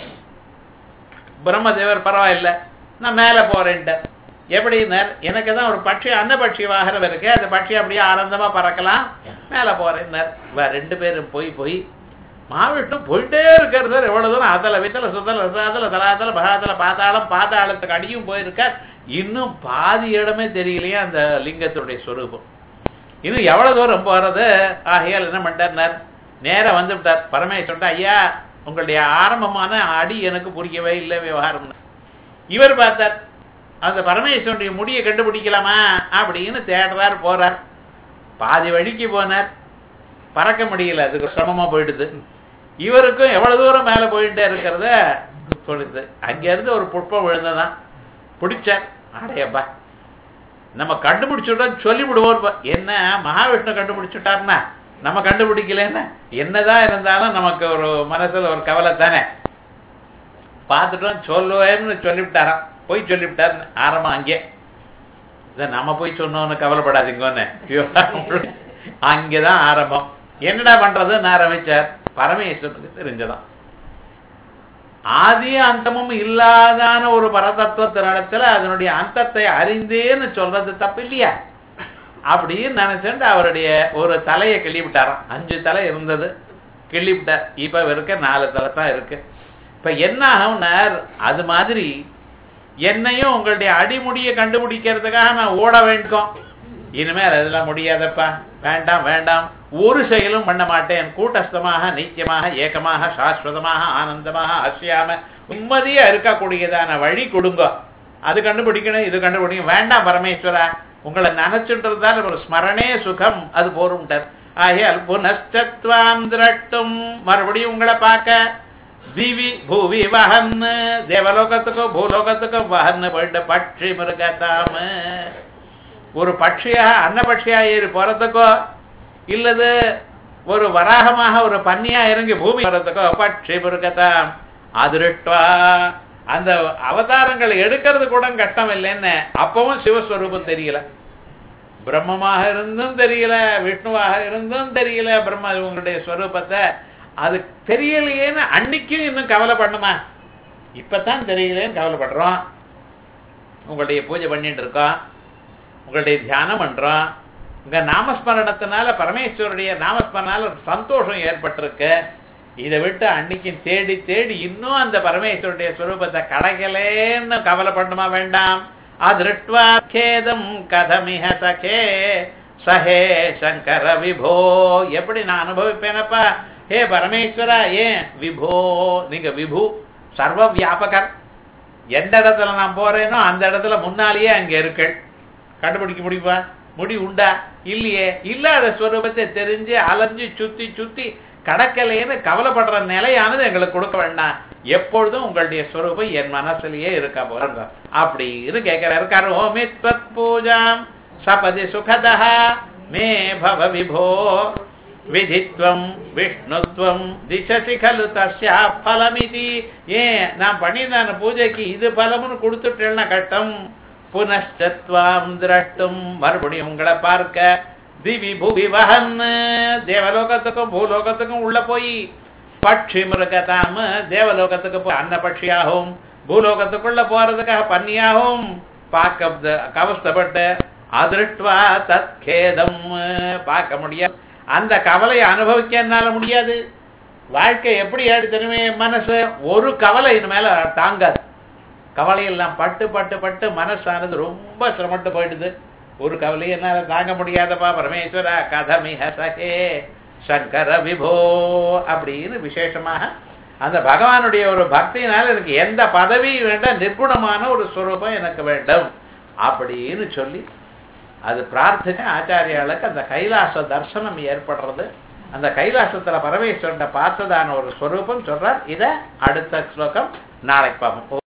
பிரம்மதேவர் பரவாயில்லை நான் மேலே போறேன்ட்டார். எப்படின்னார், எனக்கு தான் ஒரு பட்சி அன்னபட்சி வாகனம் இருக்கு, அந்த பட்சி அப்படியே ஆனந்தமா பறக்கலாம், மேலே போறேன்னார். ரெண்டு பேரும் போய் மகாவிஷ்ணு போயிட்டே இருக்காரு சார். எவ்வளவு தூரம் அதல வித்தல சுத்தல ரசாதல தலாதல பகாதல பாதாளத்துக்கு அடியும் போயிருக்கார். இன்னும் பாதி இடமே தெரியலையே அந்த லிங்கத்துடைய ஸ்வரூபம். இன்னும் எவ்வளவு தூரம் போறது. ஆகையால் என்ன பண்ணிட்டார், நேரம் வந்து விட்டார். பரமேஸ்வரன், ஐயா உங்களுடைய ஆரம்பமான அடி எனக்கு புரியவே இல்லை விவகாரம். இவர் பார்த்தார், அந்த பரமேஸ்வரனுடைய முடியை கண்டுபிடிக்கலாமா அப்படின்னு தேடுறார். போறார், பாதி வழிக்கு போனார், பறக்க முடியல, அதுக்கு சிரமமா போயிடுது. இவருக்கும் எவ்வளவு தூரம் மேல போயிட்டே இருக்கிறத சொல்லுது. அங்க இருந்து ஒரு புஷ்பம் விழுந்ததான் பிடிச்சார். அடையப்பா நம்ம கண்டுபிடிச்சுட்டோம் சொல்லி விடுவோம். என்ன மகாவிஷ்ணு கண்டுபிடிச்சுட்டார்னா நம்ம கண்டுபிடிக்கலன்னு என்னதான் இருந்தாலும் நமக்கு ஒரு மனசுல ஒரு கவலை தானே. பார்த்துட்டோம் சொல்லுவேன்னு சொல்லிவிட்டாராம். போய் சொல்லிவிட்டார் ஆரம்பம். அங்கே இதை நம்ம போய் சொன்னோன்னு கவலைப்படாதீங்கன்னு அங்கேதான் ஆரம்பம். என்னடா பண்றதுன்னு ஆரம்பிச்சார். பரமேஸ்வரனுக்கு தெரிஞ்சதான் ஆதி அந்தமும் இல்லாதான ஒரு பரதத்துவத்தினிடத்துல அதனுடைய அந்தத்தை அறிந்தேன்னு சொல்றது தப்பு இல்லையா அப்படின்னு நினைச்சுட்டு அவருடைய ஒரு தலையை கிள்ளிவிட்டாராம். 5 தலை இருந்தது, கிள்ளிவிட்டார். இப்ப இருக்க 4 தலை தான் இருக்கு. இப்ப என்ன ஆகும்னா, அது மாதிரி என்னையும் உங்களுடைய அடிமுடியை கண்டுபிடிக்கிறதுக்காக நான் ஓட வேண்டும். இனிமேல் அதெல்லாம் முடியாதப்பா, வேண்டாம் வேண்டாம், ஒரு செயலும் பண்ண மாட்டேன். கூட்டஸ்தமாக நித்தியமாக ஏகமாக சாஸ்வதமாக ஆனந்தமாக அசியாம உண்மதியா இருக்கக்கூடியதான வழி கொடுங்க. அது கண்டுபிடிக்கணும், இது கண்டுபிடிக்கணும். வேண்டாம் பரமேஸ்வரா, உங்களை நினைச்சுன்றதால ஒரு ஸ்மரணே சுகம், அது போரும்ட்டார். ஆகையால் புனஸ்தத்வாம் திரட்டும், மறுபடியும் உங்களை பார்க்க திவி பூவி வஹன், தேவலோகத்துக்கும் பூலோகத்துக்கும் வஹன் போயிட்டு பட்சி மிருகதாம, ஒரு பட்சியாக அன்னபட்சியா ஏறி போறதுக்கோ இல்லது ஒரு வராகமாக ஒரு பன்னியா இறங்கி பூமி போறதுக்கோ பட்சி மிருகதாம் அதிருஷ்டுவா, அந்த அவதாரங்கள் எடுக்கிறது கூட கஷ்டம் இல்லைன்னு அப்பவும் சிவஸ்வரூபம் தெரியல. பிரம்மமாக இருந்தும் தெரியல, விஷ்ணுவாக இருந்தும் தெரியல, பிரம்ம உங்களுடைய ஸ்வரூபத்தை அது தெரியலையேன்னு அன்னைக்கும் இன்னும் கவலை பண்ணுமா? இப்பதான் தெரியலேன்னு கவலைப்படுறோம். உங்களுடைய பூஜை பண்ணிட்டு இருக்கோம், உங்களுடைய தியானம் பண்றோம், உங்க நாமஸ்மரணத்தினால பரமேஸ்வருடைய நாமஸ்மரணால ஒரு சந்தோஷம் ஏற்பட்டிருக்கு. இதை விட்டு அன்னைக்கு தேடி தேடி இன்னும் அந்த பரமேஸ்வருடைய ஸ்வரூபத்தை கிடைக்கலேன்னு கவலைப்படணுமா வேண்டாம்? அதிருஷ்ட்வா கேதம் கதமிஹ சகே சஹே சங்கர விபோ. எப்படி நான் அனுபவிப்பேனப்பா? ஹே பரமேஸ்வரா, ஏன் விபோ? நீங்க விபு, சர்வ வியாபகர். எந்த இடத்துல நான் போறேனோ அந்த இடத்துல முன்னாலேயே அங்க இருக்கு. கண்டுபிடிக்க முடியுமா? முடி உண்டா? இல்லையே. இல்லாத ஸ்வரூபத்தை தெரிஞ்சு அலைஞ்சு சுத்தி சுத்தி கடக்கலைன்னு கவலைப்படுற நிலையானது எங்களுக்கு கொடுக்க வேண்டாம். எப்பொழுதும் உங்களுடைய ஸ்வரூபம் என் மனசுலயே இருக்கா போறங்க அப்படின்னு கேட்கிறாரு. கரோமி த்வத் பூஜாம் சபதி சுகதா மே பவ விபோ விதித்வம் விஷ்ணுத்வம் திசசி கலு தஸ்யா பலமிதி. ஏன் நான் பண்ணியிருந்த பூஜைக்கு இது பலம்னு கொடுத்துட்டேன்னா கட்டம். புனஷ்டத்வாம் திரஷ்டும், மறுபடியும் உங்களை பார்க்க. திவி புவி வகன், தேவலோகத்துக்கும் பூலோகத்துக்கும் உள்ள போய். பட்சி மிருகதாம், தேவலோகத்துக்கு போய் அன்ன பட்சியாகவும் பூலோகத்துக்குள்ள போறதுக்காக பன்னியாகவும் பார்க்க கவஸ்தப்பட்டு. அதிருஷ்டுவா தத் கேதம், பார்க்க முடியாது. அந்த கவலையை அனுபவிக்க என்னால முடியாது. வாழ்க்கை எப்படி ஆயிடுச்சுமே, மனசு ஒரு கவலை மேல தாங்காது. கவலையெல்லாம் பட்டு பட்டு பட்டு மனசானது ரொம்ப சிரமட்டு போயிடுது. ஒரு கவலையை என்னால தாங்க முடியாதப்பா பரமேஸ்வரா கதமிஹ சகே சங்கர விபோ அப்படின்னு விசேஷமாக அந்த பகவானுடைய ஒரு பக்தியினால எனக்கு எந்த பதவியும் வேண்டாம், நிர்குணமான ஒரு ஸ்வரூபம் எனக்கு வேண்டும் அப்படின்னு சொல்லி அது பிரார்த்தனை ஆச்சாரியாளுக்கு அந்த கைலாச தர்சனம் ஏற்படுறது. அந்த கைலாசத்துல பரமேஸ்வரன் பார்த்ததான ஒரு ஸ்வரூபம் சொல்றார். இத அடுத்த ஸ்லோகம் நாளைக்கு பார்ப்போம்.